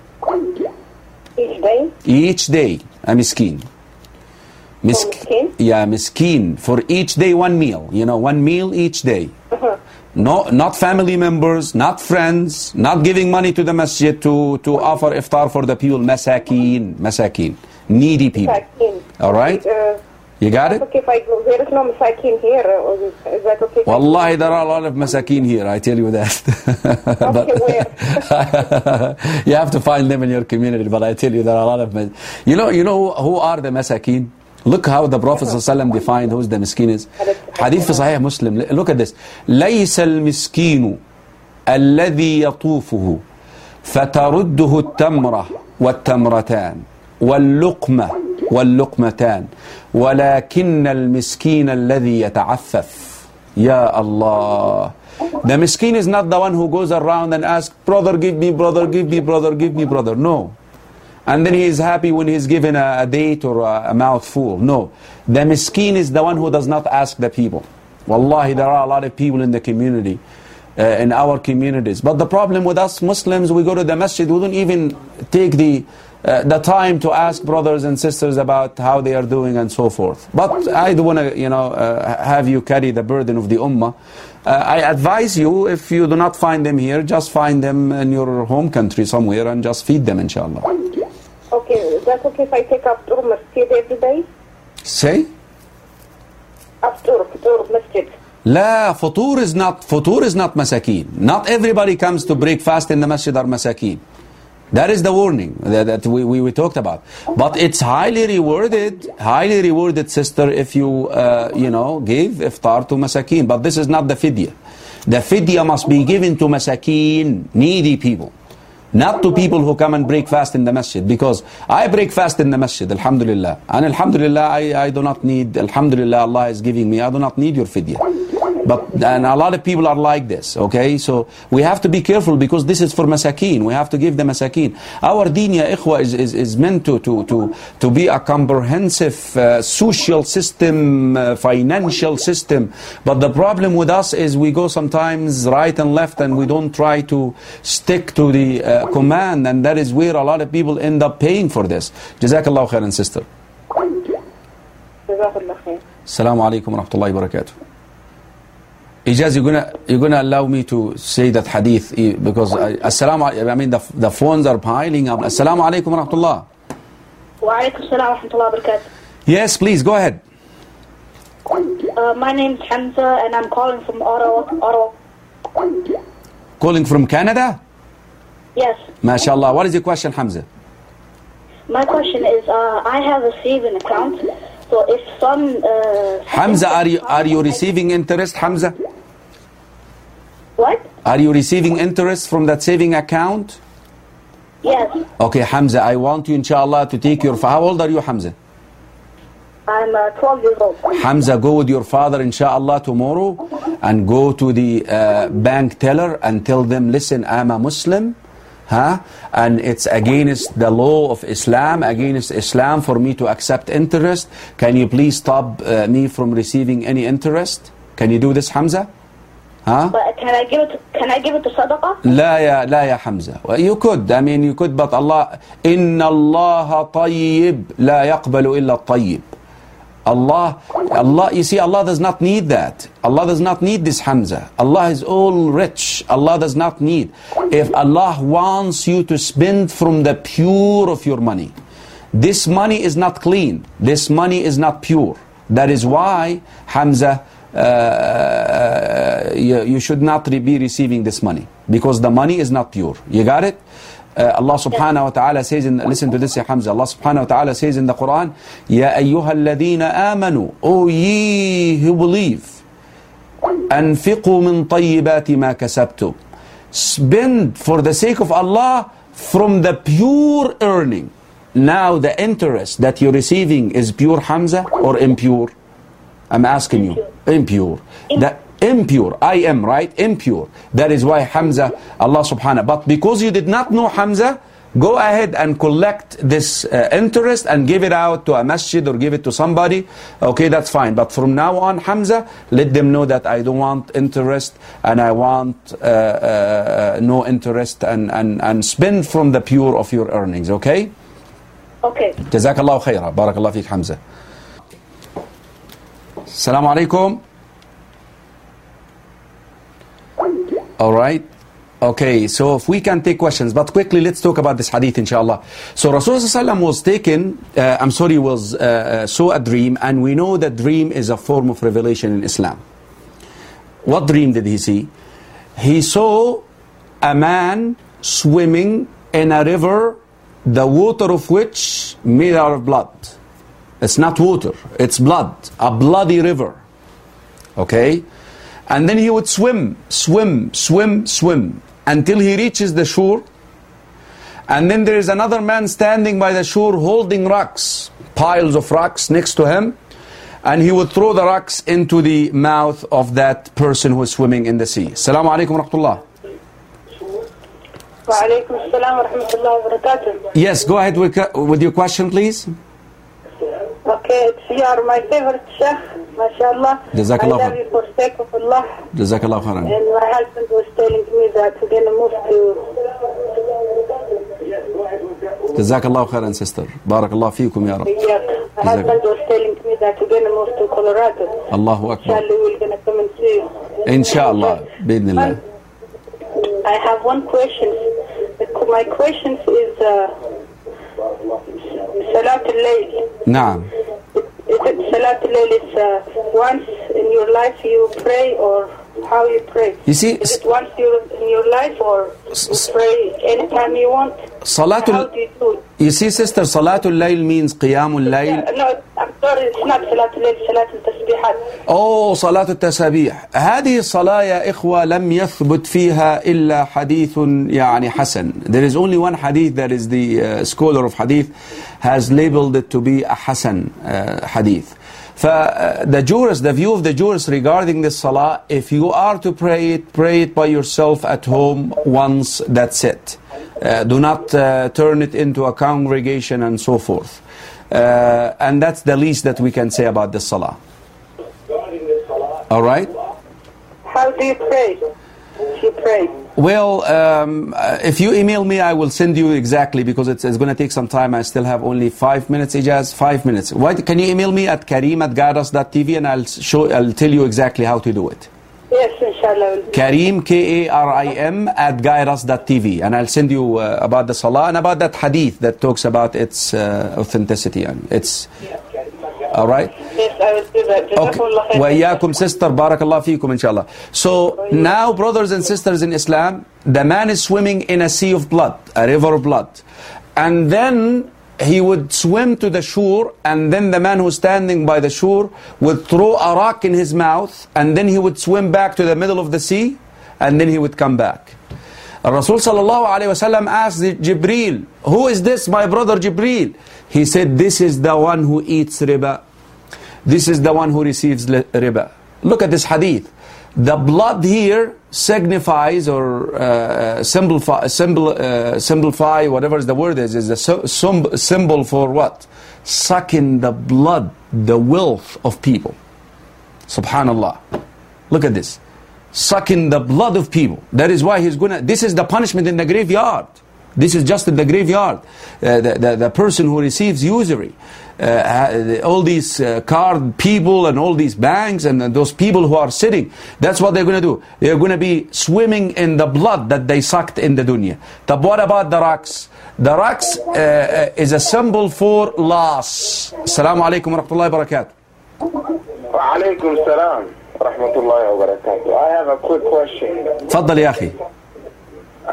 Each day? Each day a miskeen. Misk- miskeen? Yeah, miskeen. For each day one meal. You know, one meal each day. Uh-huh. No, not family members, not friends, not giving money to the masjid to, to offer iftar for the people. Masakeen, masakeen. Needy people. Masakin. All right? Uh, You got it? Okay, if I go, there is no masakin here. Or is, is that okay? Wallahi, there are a lot of masakin here, I tell you that. Okay, where? You have to find them in your community, but I tell you there are a lot of... Mas- you know, you know who are the masakin? Look how the Prophet ﷺ defined who's the miskin is. Hadith fi Sahih Muslim. Look at this. لَيْسَ الْمِسْكِينُ الَّذِي يَطُوفُهُ فَتَرُدُّهُ التَّمْرَةُ وَالتَّمْرَتَانِ وَاللُّقْمَةُ وَاللُّقْمَتَانِ وَلَكِنَّ الْمِسْكِينَ الَّذِي يَتَعَفَّفُ Ya Allah. The miskin is not the one who goes around and asks, brother, give me, brother, give me, brother, give me, brother. No. And then he is happy when he is given a, a date or a, a mouthful. No. The miskin is the one who does not ask the people. Wallahi, there are a lot of people in the community. uh, in our communities. But the problem with us Muslims, we go to the masjid, we don't even take the uh, the time to ask brothers and sisters about how they are doing and so forth. But I don't want to, you know, uh, have you carry the burden of the ummah. Uh, I advise you, if you do not find them here, just find them in your home country somewhere and just feed them, inshallah. Okay, is that okay if I take after masjid every day? Say? After, after masjid. La, futur is not, futur is not masakeen. Not everybody comes to break fast in the masjid are masakeen. That is the warning that, that we, we, we talked about. But it's highly rewarded, highly rewarded, sister, if you, uh, you know, give iftar to masakeen. But this is not the fidya. The fidya must be given to masakeen, needy people. Not to people who come and break fast in the masjid. Because I break fast in the masjid, alhamdulillah. And alhamdulillah, I, I do not need, alhamdulillah, Allah is giving me, I do not need your fidya. But, and a lot of people are like this, okay? So we have to be careful because this is for masakeen. We have to give the masakeen. Our deen, ya ikhwa, is, is, is meant to, to, to, to be a comprehensive uh, social system, uh, financial system. But the problem with us is we go sometimes right and left and we don't try to stick to the uh, command. And that is where a lot of people end up paying for this. Jazakallah khairan, sister. Jazakallah khair. Assalamu alaikum wa rahmatullahi wa barakatuh. Ijaz, you're gonna you're gonna allow me to say that hadith because I, assalamu, I mean the the phones are piling up. Assalamu alaikum wa rahmatullah. Wa alaikum assalam wa rahmatullahi wa barakatuh. Yes, please go ahead. Uh, my name's Hamza and I'm calling from Ottawa. Ottawa. Calling from Canada? Yes. MashaAllah. What is your question, Hamza? My question is, uh, I have a saving account. So if some... Uh, Hamza, are you, are you receiving interest, Hamza? What? Are you receiving interest from that saving account? Yes. Okay, Hamza, I want you, inshallah, to take your... How old are you, Hamza? I'm uh, twelve years old. Hamza, go with your father, inshallah, tomorrow and go to the uh, bank teller and tell them, listen, I'm a Muslim. Huh? And it's against the law of Islam, against Islam for me to accept interest. Can you please stop uh, me from receiving any interest? Can you do this, Hamza? Huh? But can I give it? To, can I give it to sadaqah? لا يا لا يا حمزة. Well, you could. I mean, you could, but Allah. إن الله طيب لا يقبل إلا الطيب. Allah, Allah, you see, Allah does not need that. Allah does not need this, Hamza. Allah is all rich. Allah does not need. If Allah wants you to spend from the pure of your money, this money is not clean. This money is not pure. That is why, Hamza, uh, you, you should not be receiving this money. Because the money is not pure. You got it? Uh, Allah subhanahu wa ta'ala says, in, listen to this, ya Hamza. Allah subhanahu wa ta'ala says in the Quran, Ya ayyuha alladhina amanu, O ye who believe, anfiqu min tayyibati ma kasabtum. Spend for the sake of Allah from the pure earning. Now the interest that you're receiving is pure, Hamza, or impure? I'm asking you. Impure. That impure. I am, right? Impure. That is why Hamza, Allah subhanahu. But because you did not know Hamza, go ahead and collect this uh, interest and give it out to a masjid or give it to somebody. Okay, that's fine. But from now on, Hamza, let them know that I don't want interest and I want uh, uh, no interest and, and, and spend from the pure of your earnings. Okay? Okay. Jazakallahu khaira. Barakallahu feek, Hamza. Assalamu alaikum. All right. Okay, so if we can take questions, but quickly let's talk about this hadith, inshallah. So Rasulullah was taken, uh, I'm sorry, was uh, saw a dream, and we know that dream is a form of revelation in Islam. What dream did he see? He saw a man swimming in a river, the water of which made out of blood. It's not water, it's blood, a bloody river. Okay? And then he would swim, swim, swim, swim, until he reaches the shore. And then there is another man standing by the shore holding rocks, piles of rocks next to him. And he would throw the rocks into the mouth of that person who is swimming in the sea. Assalamu alaikum wa rahmatullah. Wa alaikum assalam wa rahmatullahi wa barakatuh. Yes, go ahead with, with your question, please. Okay, it's, you are my favorite chef. MashaAllah. Jazakallah I love you for sake of Allah. Jazakallah khairan. And my husband was telling me that we're going to move to... Jazakallah khairan, sister. Barakallah feekum, ya Rab. Yeah. My husband was telling me that we're going to move to Colorado. Allahu Akbar. Inshallah, we're going to come and see you. Inshallah. Bidnillah. I have one question. My question is uh, Salat al-Layl. Naam. Is it Salat al-Layl is uh, once in your life you pray, or how you pray? You see, is it once you in your life, or you pray anytime you want? Salatul, how do you do it? You see, sister, Salatul Layl means Qiyamul Layl. Yeah, no, I'm sorry, it's not Salat al-Layl, Salat al-Tasbihat. Oh, صلاة التسابيح. هذه الصلاة يا إخوة لم يثبت فيها إلا حديث يعني حسن. There is only one hadith that is the uh, scholar of hadith has labeled it to be a Hasan uh, hadith. For uh, the jurists, the view of the jurists regarding this salah, if you are to pray it, pray it by yourself at home once, that's it. Uh, do not uh, turn it into a congregation and so forth. Uh, and that's the least that we can say about this salah. All right? How do you pray? You pray. Well, um, uh, if you email me, I will send you exactly, because it's, it's going to take some time. I still have only five minutes, Ijaz, five minutes. Why, can you email me at kareem at guide us dot t v and I'll show, I'll tell you exactly how to do it. Yes, inshallah. Kareem, K A R I M, at guide us dot t v, and I'll send you uh, about the salah and about that hadith that talks about its uh, authenticity. And it's all right. Yes, I will do that. Okay. وإياكم sister, barakallah feekum, inshallah. So now, brothers and sisters in Islam, the man is swimming in a sea of blood, a river of blood, and then he would swim to the shore, and then the man who's standing by the shore would throw a rock in his mouth, and then he would swim back to the middle of the sea, and then he would come back. Rasul sallallahu alayhi wa sallam asked Jibreel, who is this, my brother Jibreel? He said, this is the one who eats riba. This is the one who receives riba. Look at this hadith. The blood here signifies or uh, simplify, symbol, uh, simplify, whatever the word is, is a symbol for what? Sucking the blood, the wealth of people. Subhanallah. Look at this. Sucking the blood of people. That is why he's gonna, this is the punishment in the graveyard. This is just in the graveyard. Uh, the, the, the person who receives usury, uh, all these uh, card people and all these banks and, and those people who are sitting, that's what they're going to do. They're going to be swimming in the blood that they sucked in the dunya. But what about the rocks? The rocks uh, is a symbol for loss. Assalamu alaikum wa rahmatullahi wa barakatuh. Wa alaikum salam wa rahmatullahi wa barakatuh. I have a quick question. تفضل يا أخي. Uh,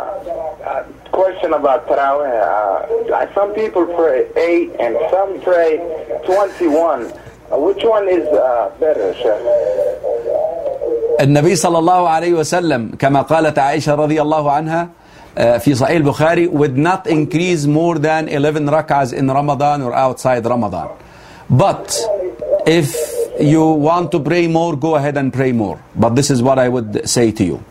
uh, question about Tarawih. Uh, some people pray eight and some pray twenty-one. Uh, which one is uh, better, Sheikh? النبي صلى الله عليه وسلم كما قالت عائشة رضي الله عنها في صحيح البخاري would not increase more than eleven rak'ahs in Ramadan or outside Ramadan. But if you want to pray more, go ahead and pray more. But this is what I would say to you.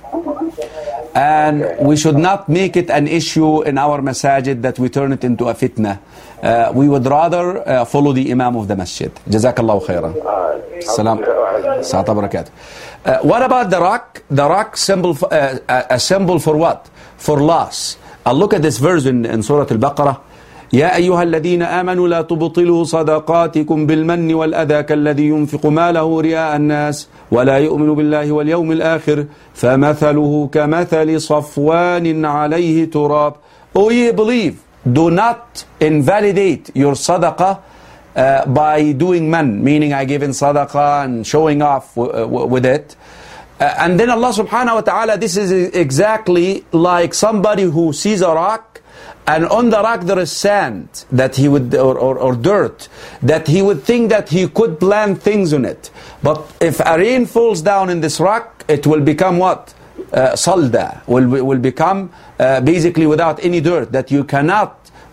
And we should not make it an issue in our masajid that we turn it into a fitna. Uh, we would rather uh, follow the imam of the masjid. Jazakallahu khairan. Salam. Sa'ata barakatuh. Uh, what about the rock? The rock symbol, for, uh, a symbol for what? For loss. I'll look at this verse in, in Surah Al-Baqarah. يا أيها الذين آمنوا لا تبطلوا صدقاتكم بالمن والأذى كالذي ينفق ماله رياء الناس ولا يؤمن بالله واليوم الآخر فمثله كمثل صفوان عليه تراب. O ye believe, do not invalidate your sadaqah uh, by doing man, meaning I give in sadaqah and showing off w- w- with it. Uh, and then Allah subhanahu wa ta'ala, this is exactly like somebody who sees a rock, and on the rock there is sand that he would, or, or, or dirt, that he would think that he could plant things on it. But if a rain falls down in this rock, it will become what? Uh, salda, will, will become uh, basically without any dirt, that you cannot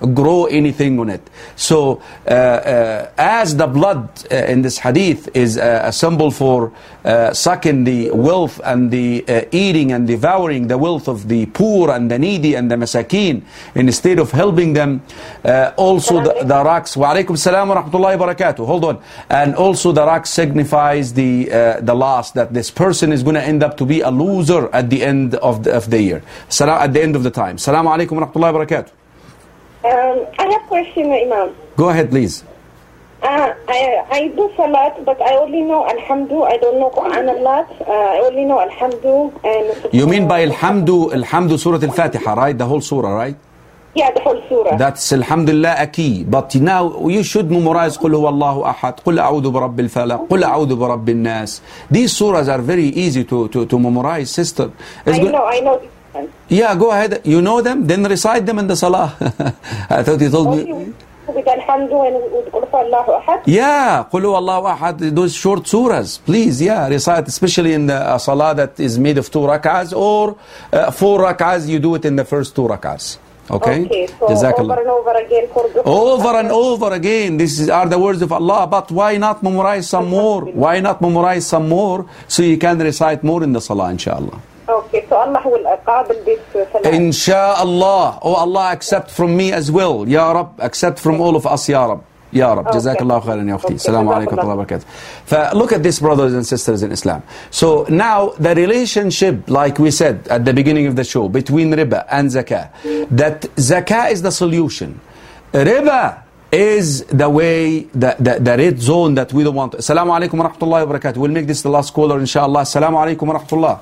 grow anything on it. So uh, uh, as the blood uh, in this hadith is uh, a symbol for uh, sucking the wealth and the uh, eating and devouring the wealth of the poor and the needy and the masakin, instead of helping them, uh, also the, the rocks, wa alaikum salam wa rahmatullahi wa barakatuh, hold on, and also the rock signifies the uh, the loss, that this person is going to end up to be a loser at the end of the, of the year, at the end of the time. Assalamu alaikum wa rahmatullahi wa barakatuh. Um, I have a question, Imam. Go ahead, please. Uh, I, I do salat, but I only know Alhamdu. I don't know Quran a lot. Uh, I only know Alhamdu. And you mean by Alhamdu, Alhamdu Surah Al-Fatiha, right? The whole surah, right? Yeah, the whole surah. That's Alhamdulillah a key. But now you should memorize قُلْ هُوَ اللَّهُ أَحَدْ قُلْ أَعُوذُ بِرَبِّ الْفَلَقِ قُلْ أَعُوذُ بِرَبِّ النَّاسِ. These surahs are very easy to, to, to memorize, sister. It's I good. know, I know. Yeah, go ahead. You know them, then recite them in the salah. I thought you told Only me. with Alhamdu and with Qul Huwallahu Ahad? Yeah, قُلْ هُوَ اللَّهُ أَحَدْ, those short surahs. Please, yeah, recite, especially in the uh, salah that is made of two rak'ahs, or uh, four rak'ahs, you do it in the first two rak'ahs. Okay? Okay, so Jazakallah. over and over again for the Over and over again. These are the words of Allah. But why not memorize some more? Why not memorize some more so you can recite more in the salah, inshallah? Okay, so Allah will qabil this salah. Inshallah. Oh, Allah, accept from me as well. Ya Rab, accept from all of us, Ya Rab. Ya Rab. Okay. Jazakallah khairan, ya ukhti. Okay. Assalamu alaikum wa rahmatullahi wa barakatuh. So look at this, brothers and sisters in Islam. So now the relationship, like we said at the beginning of the show, between riba and zakah, that zakah is the solution. Riba is the way, the, the, the red zone that we don't want. Assalamu alaikum wa rahmatullahi wa barakatuh. We'll make this the last caller, inshallah. Assalamu alaikum wa rahmatullah.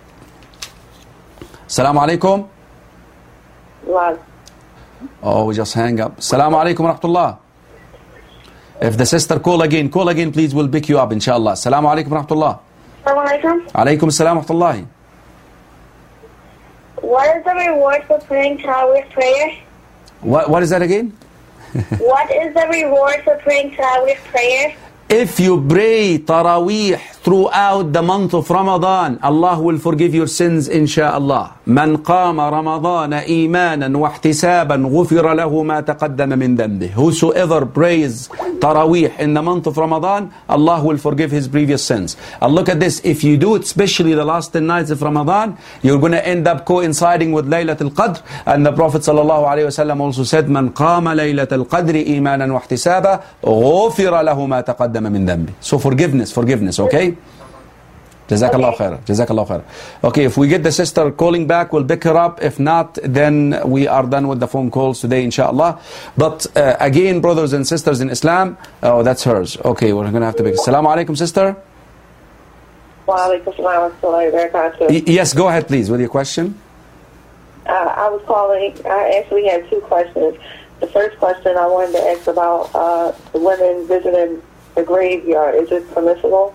Assalamu alaikum. Wow. Oh, we just hang up. Assalamu alaikum wa rahmatullah. If the sister call again, call again, please, we'll pick you up, inshallah. Assalamu alaikum wa rahmatullah. Assalamu alaikum. Alaikum assalam wa rahmatullahi. What is the reward for praying Tarawih prayer? What, what is that again? What is the reward for praying Tarawih prayer? If you pray Taraweeh throughout the month of Ramadan, Allah will forgive your sins, insha'Allah. من قام رمضان إيمانا واحتسابا غفر له ما تقدم من ذنبه. Whosoever prays Taraweeh in the month of Ramadan, Allah will forgive his previous sins. And look at this, if you do it, especially the last ten nights of Ramadan, you're going to end up coinciding with Laylatul Qadr. And the Prophet sallallahu alaihi wasallam also said, من قام ليلة القدر إيمانا واحتسابا غفر له ما تقدم من ذنبه. So forgiveness, forgiveness, okay? Jazakallah khair. Jazakallah khair. Okay, if we get the sister calling back, we'll pick her up. If not, then we are done with the phone calls today, inshallah. But uh, again, brothers and sisters in Islam, oh, that's hers. Okay, we're going to have to pick. Assalamu alaikum, sister. Wa alaikum salam wa barakatuh. Yes, go ahead, please, with your question. Uh, I was calling, I actually had two questions. The first question I wanted to ask about uh, the women visiting the graveyard. Is it permissible?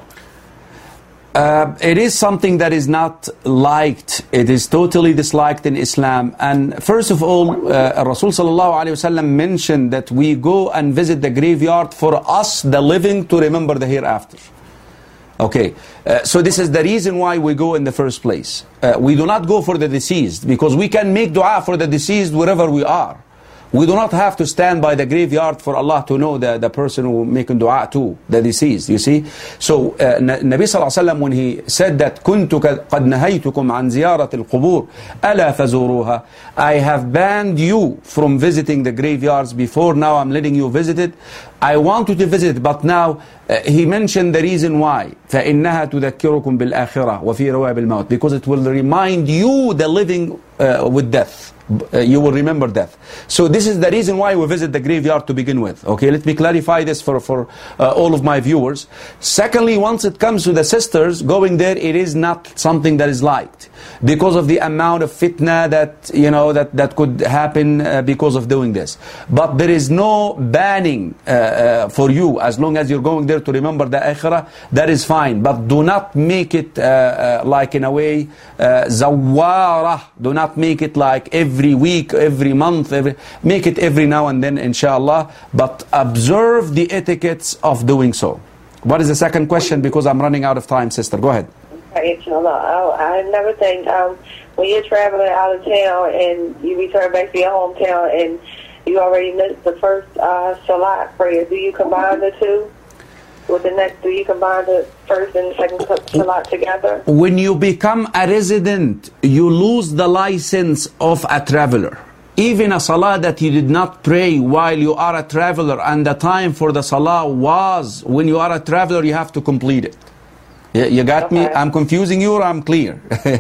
Uh, it is something that is not liked. It is totally disliked in Islam. And first of all, uh, Rasul sallallahu alaihi wasallam mentioned that we go and visit the graveyard for us, the living, to remember the hereafter. Okay, uh, so this is the reason why we go in the first place. Uh, we do not go for the deceased, because we can make dua for the deceased wherever we are. We do not have to stand by the graveyard for Allah to know the, the person who making dua to, the deceased, you see. So, uh, Nabi sallallahu alaihi wasallam, when he said that, كُنْتُ قَدْ نَهَيْتُكُمْ عَنْ زِيَارَةِ الْقُبُورِ أَلَا فَزُورُوهَا, I have banned you from visiting the graveyards before, now I'm letting you visit it. I want you to visit, but now uh, he mentioned the reason why. فَإِنَّهَا تُذَكِّرُكُمْ بِالْآخِرَةِ وَفِي رَوَابِ الْمَوْتِ, because it will remind you the living uh, with death. Uh, you will remember death. So this is the reason why we visit the graveyard to begin with. Okay, let me clarify this for, for uh, all of my viewers. Secondly, once it comes to the sisters, going there, it is not something that is liked, because of the amount of fitna that, you know, that, that could happen uh, because of doing this. But there is no banning uh, uh, for you, as long as you're going there to remember the akhirah, that is fine. But do not make it uh, uh, like, in a way, uh, zawara. Do not make it like every Every week, every month, every, make it every now and then, inshallah. But observe the etiquettes of doing so. What is the second question? Because I'm running out of time, sister. Go ahead. Inshallah. I, I never think um, when you're traveling out of town and you return back to your hometown and you already missed the first uh, Salat prayer. Do you combine the two? With the next, do you combine the first and the second Salat together? When you become a resident, you lose the license of a traveler. Even a salah that you did not pray while you are a traveler, and the time for the salah was when you are a traveler, you have to complete it. You got okay. me? I'm confusing you, or I'm clear?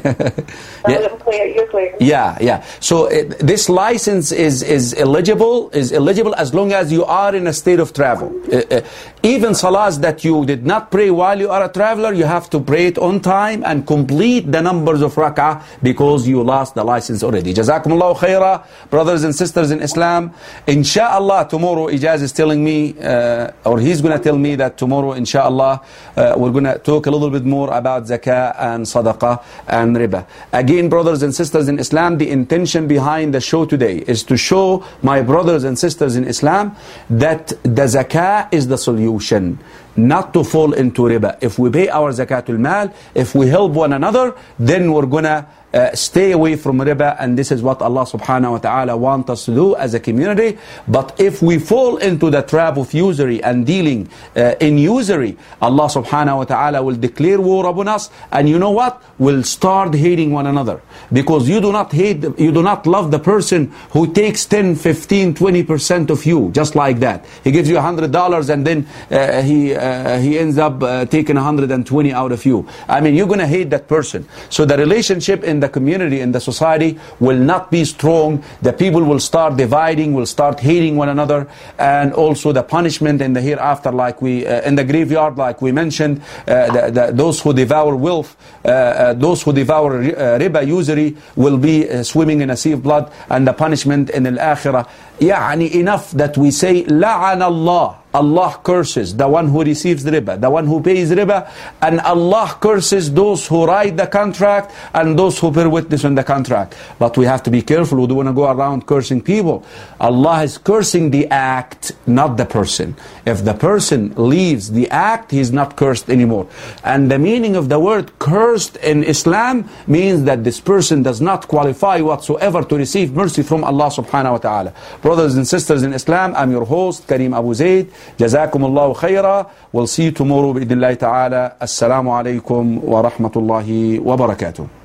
Yeah. I'm clear. You're clear. Yeah, yeah. So it, this license is is eligible is eligible as long as you are in a state of travel. Uh, uh, even salahs that you did not pray while you are a traveler, you have to pray it on time and complete the numbers of rak'ah because you lost the license already. Jazakumullahu khaira, brothers and sisters in Islam. Insha'Allah, tomorrow Ijaz is telling me, uh, or he's going to tell me that tomorrow, insha'Allah, uh, we're going to talk a little bit more about zakah and sadaqah and riba. Again, brothers and sisters in Islam, the intention behind the show today is to show my brothers and sisters in Islam that the zakah is the solution, not to fall into riba. If we pay our zakatul mal, if we help one another, then we're gonna Uh, stay away from riba, and this is what Allah subhanahu wa ta'ala wants us to do as a community. But if we fall into the trap of usury and dealing uh, in usury, Allah subhanahu wa ta'ala will declare war upon us, and you know what? We'll start hating one another, because you do not hate, you do not love the person who takes ten, fifteen, twenty percent of you, just like that. He gives you one hundred dollars and then uh, he uh, he ends up uh, taking one hundred twenty out of you. I mean, you're going to hate that person. So the relationship in the the community, in the society will not be strong. The people will start dividing, will start hating one another, and also the punishment in the hereafter, like we uh, in the graveyard, like we mentioned, uh, the, the, those who devour wealth, uh, uh, those who devour uh, riba usury will be uh, swimming in a sea of blood, and the punishment in al-akhirah. Yani enough that we say la'an Allah. Allah curses the one who receives riba, the one who pays riba, and Allah curses those who write the contract and those who bear witness on the contract. But we have to be careful. We don't want to go around cursing people. Allah is cursing the act, not the person. If the person leaves the act, he is not cursed anymore. And the meaning of the word cursed in Islam means that this person does not qualify whatsoever to receive mercy from Allah subhanahu wa ta'ala. Brothers and sisters in Islam, I'm your host, Kareem Abu Zaid. Jazakumullahu khaira. We'll see you tomorrow بإذن الله تعالى. Assalamu alaikum wa rahmatullahi wa barakatuh.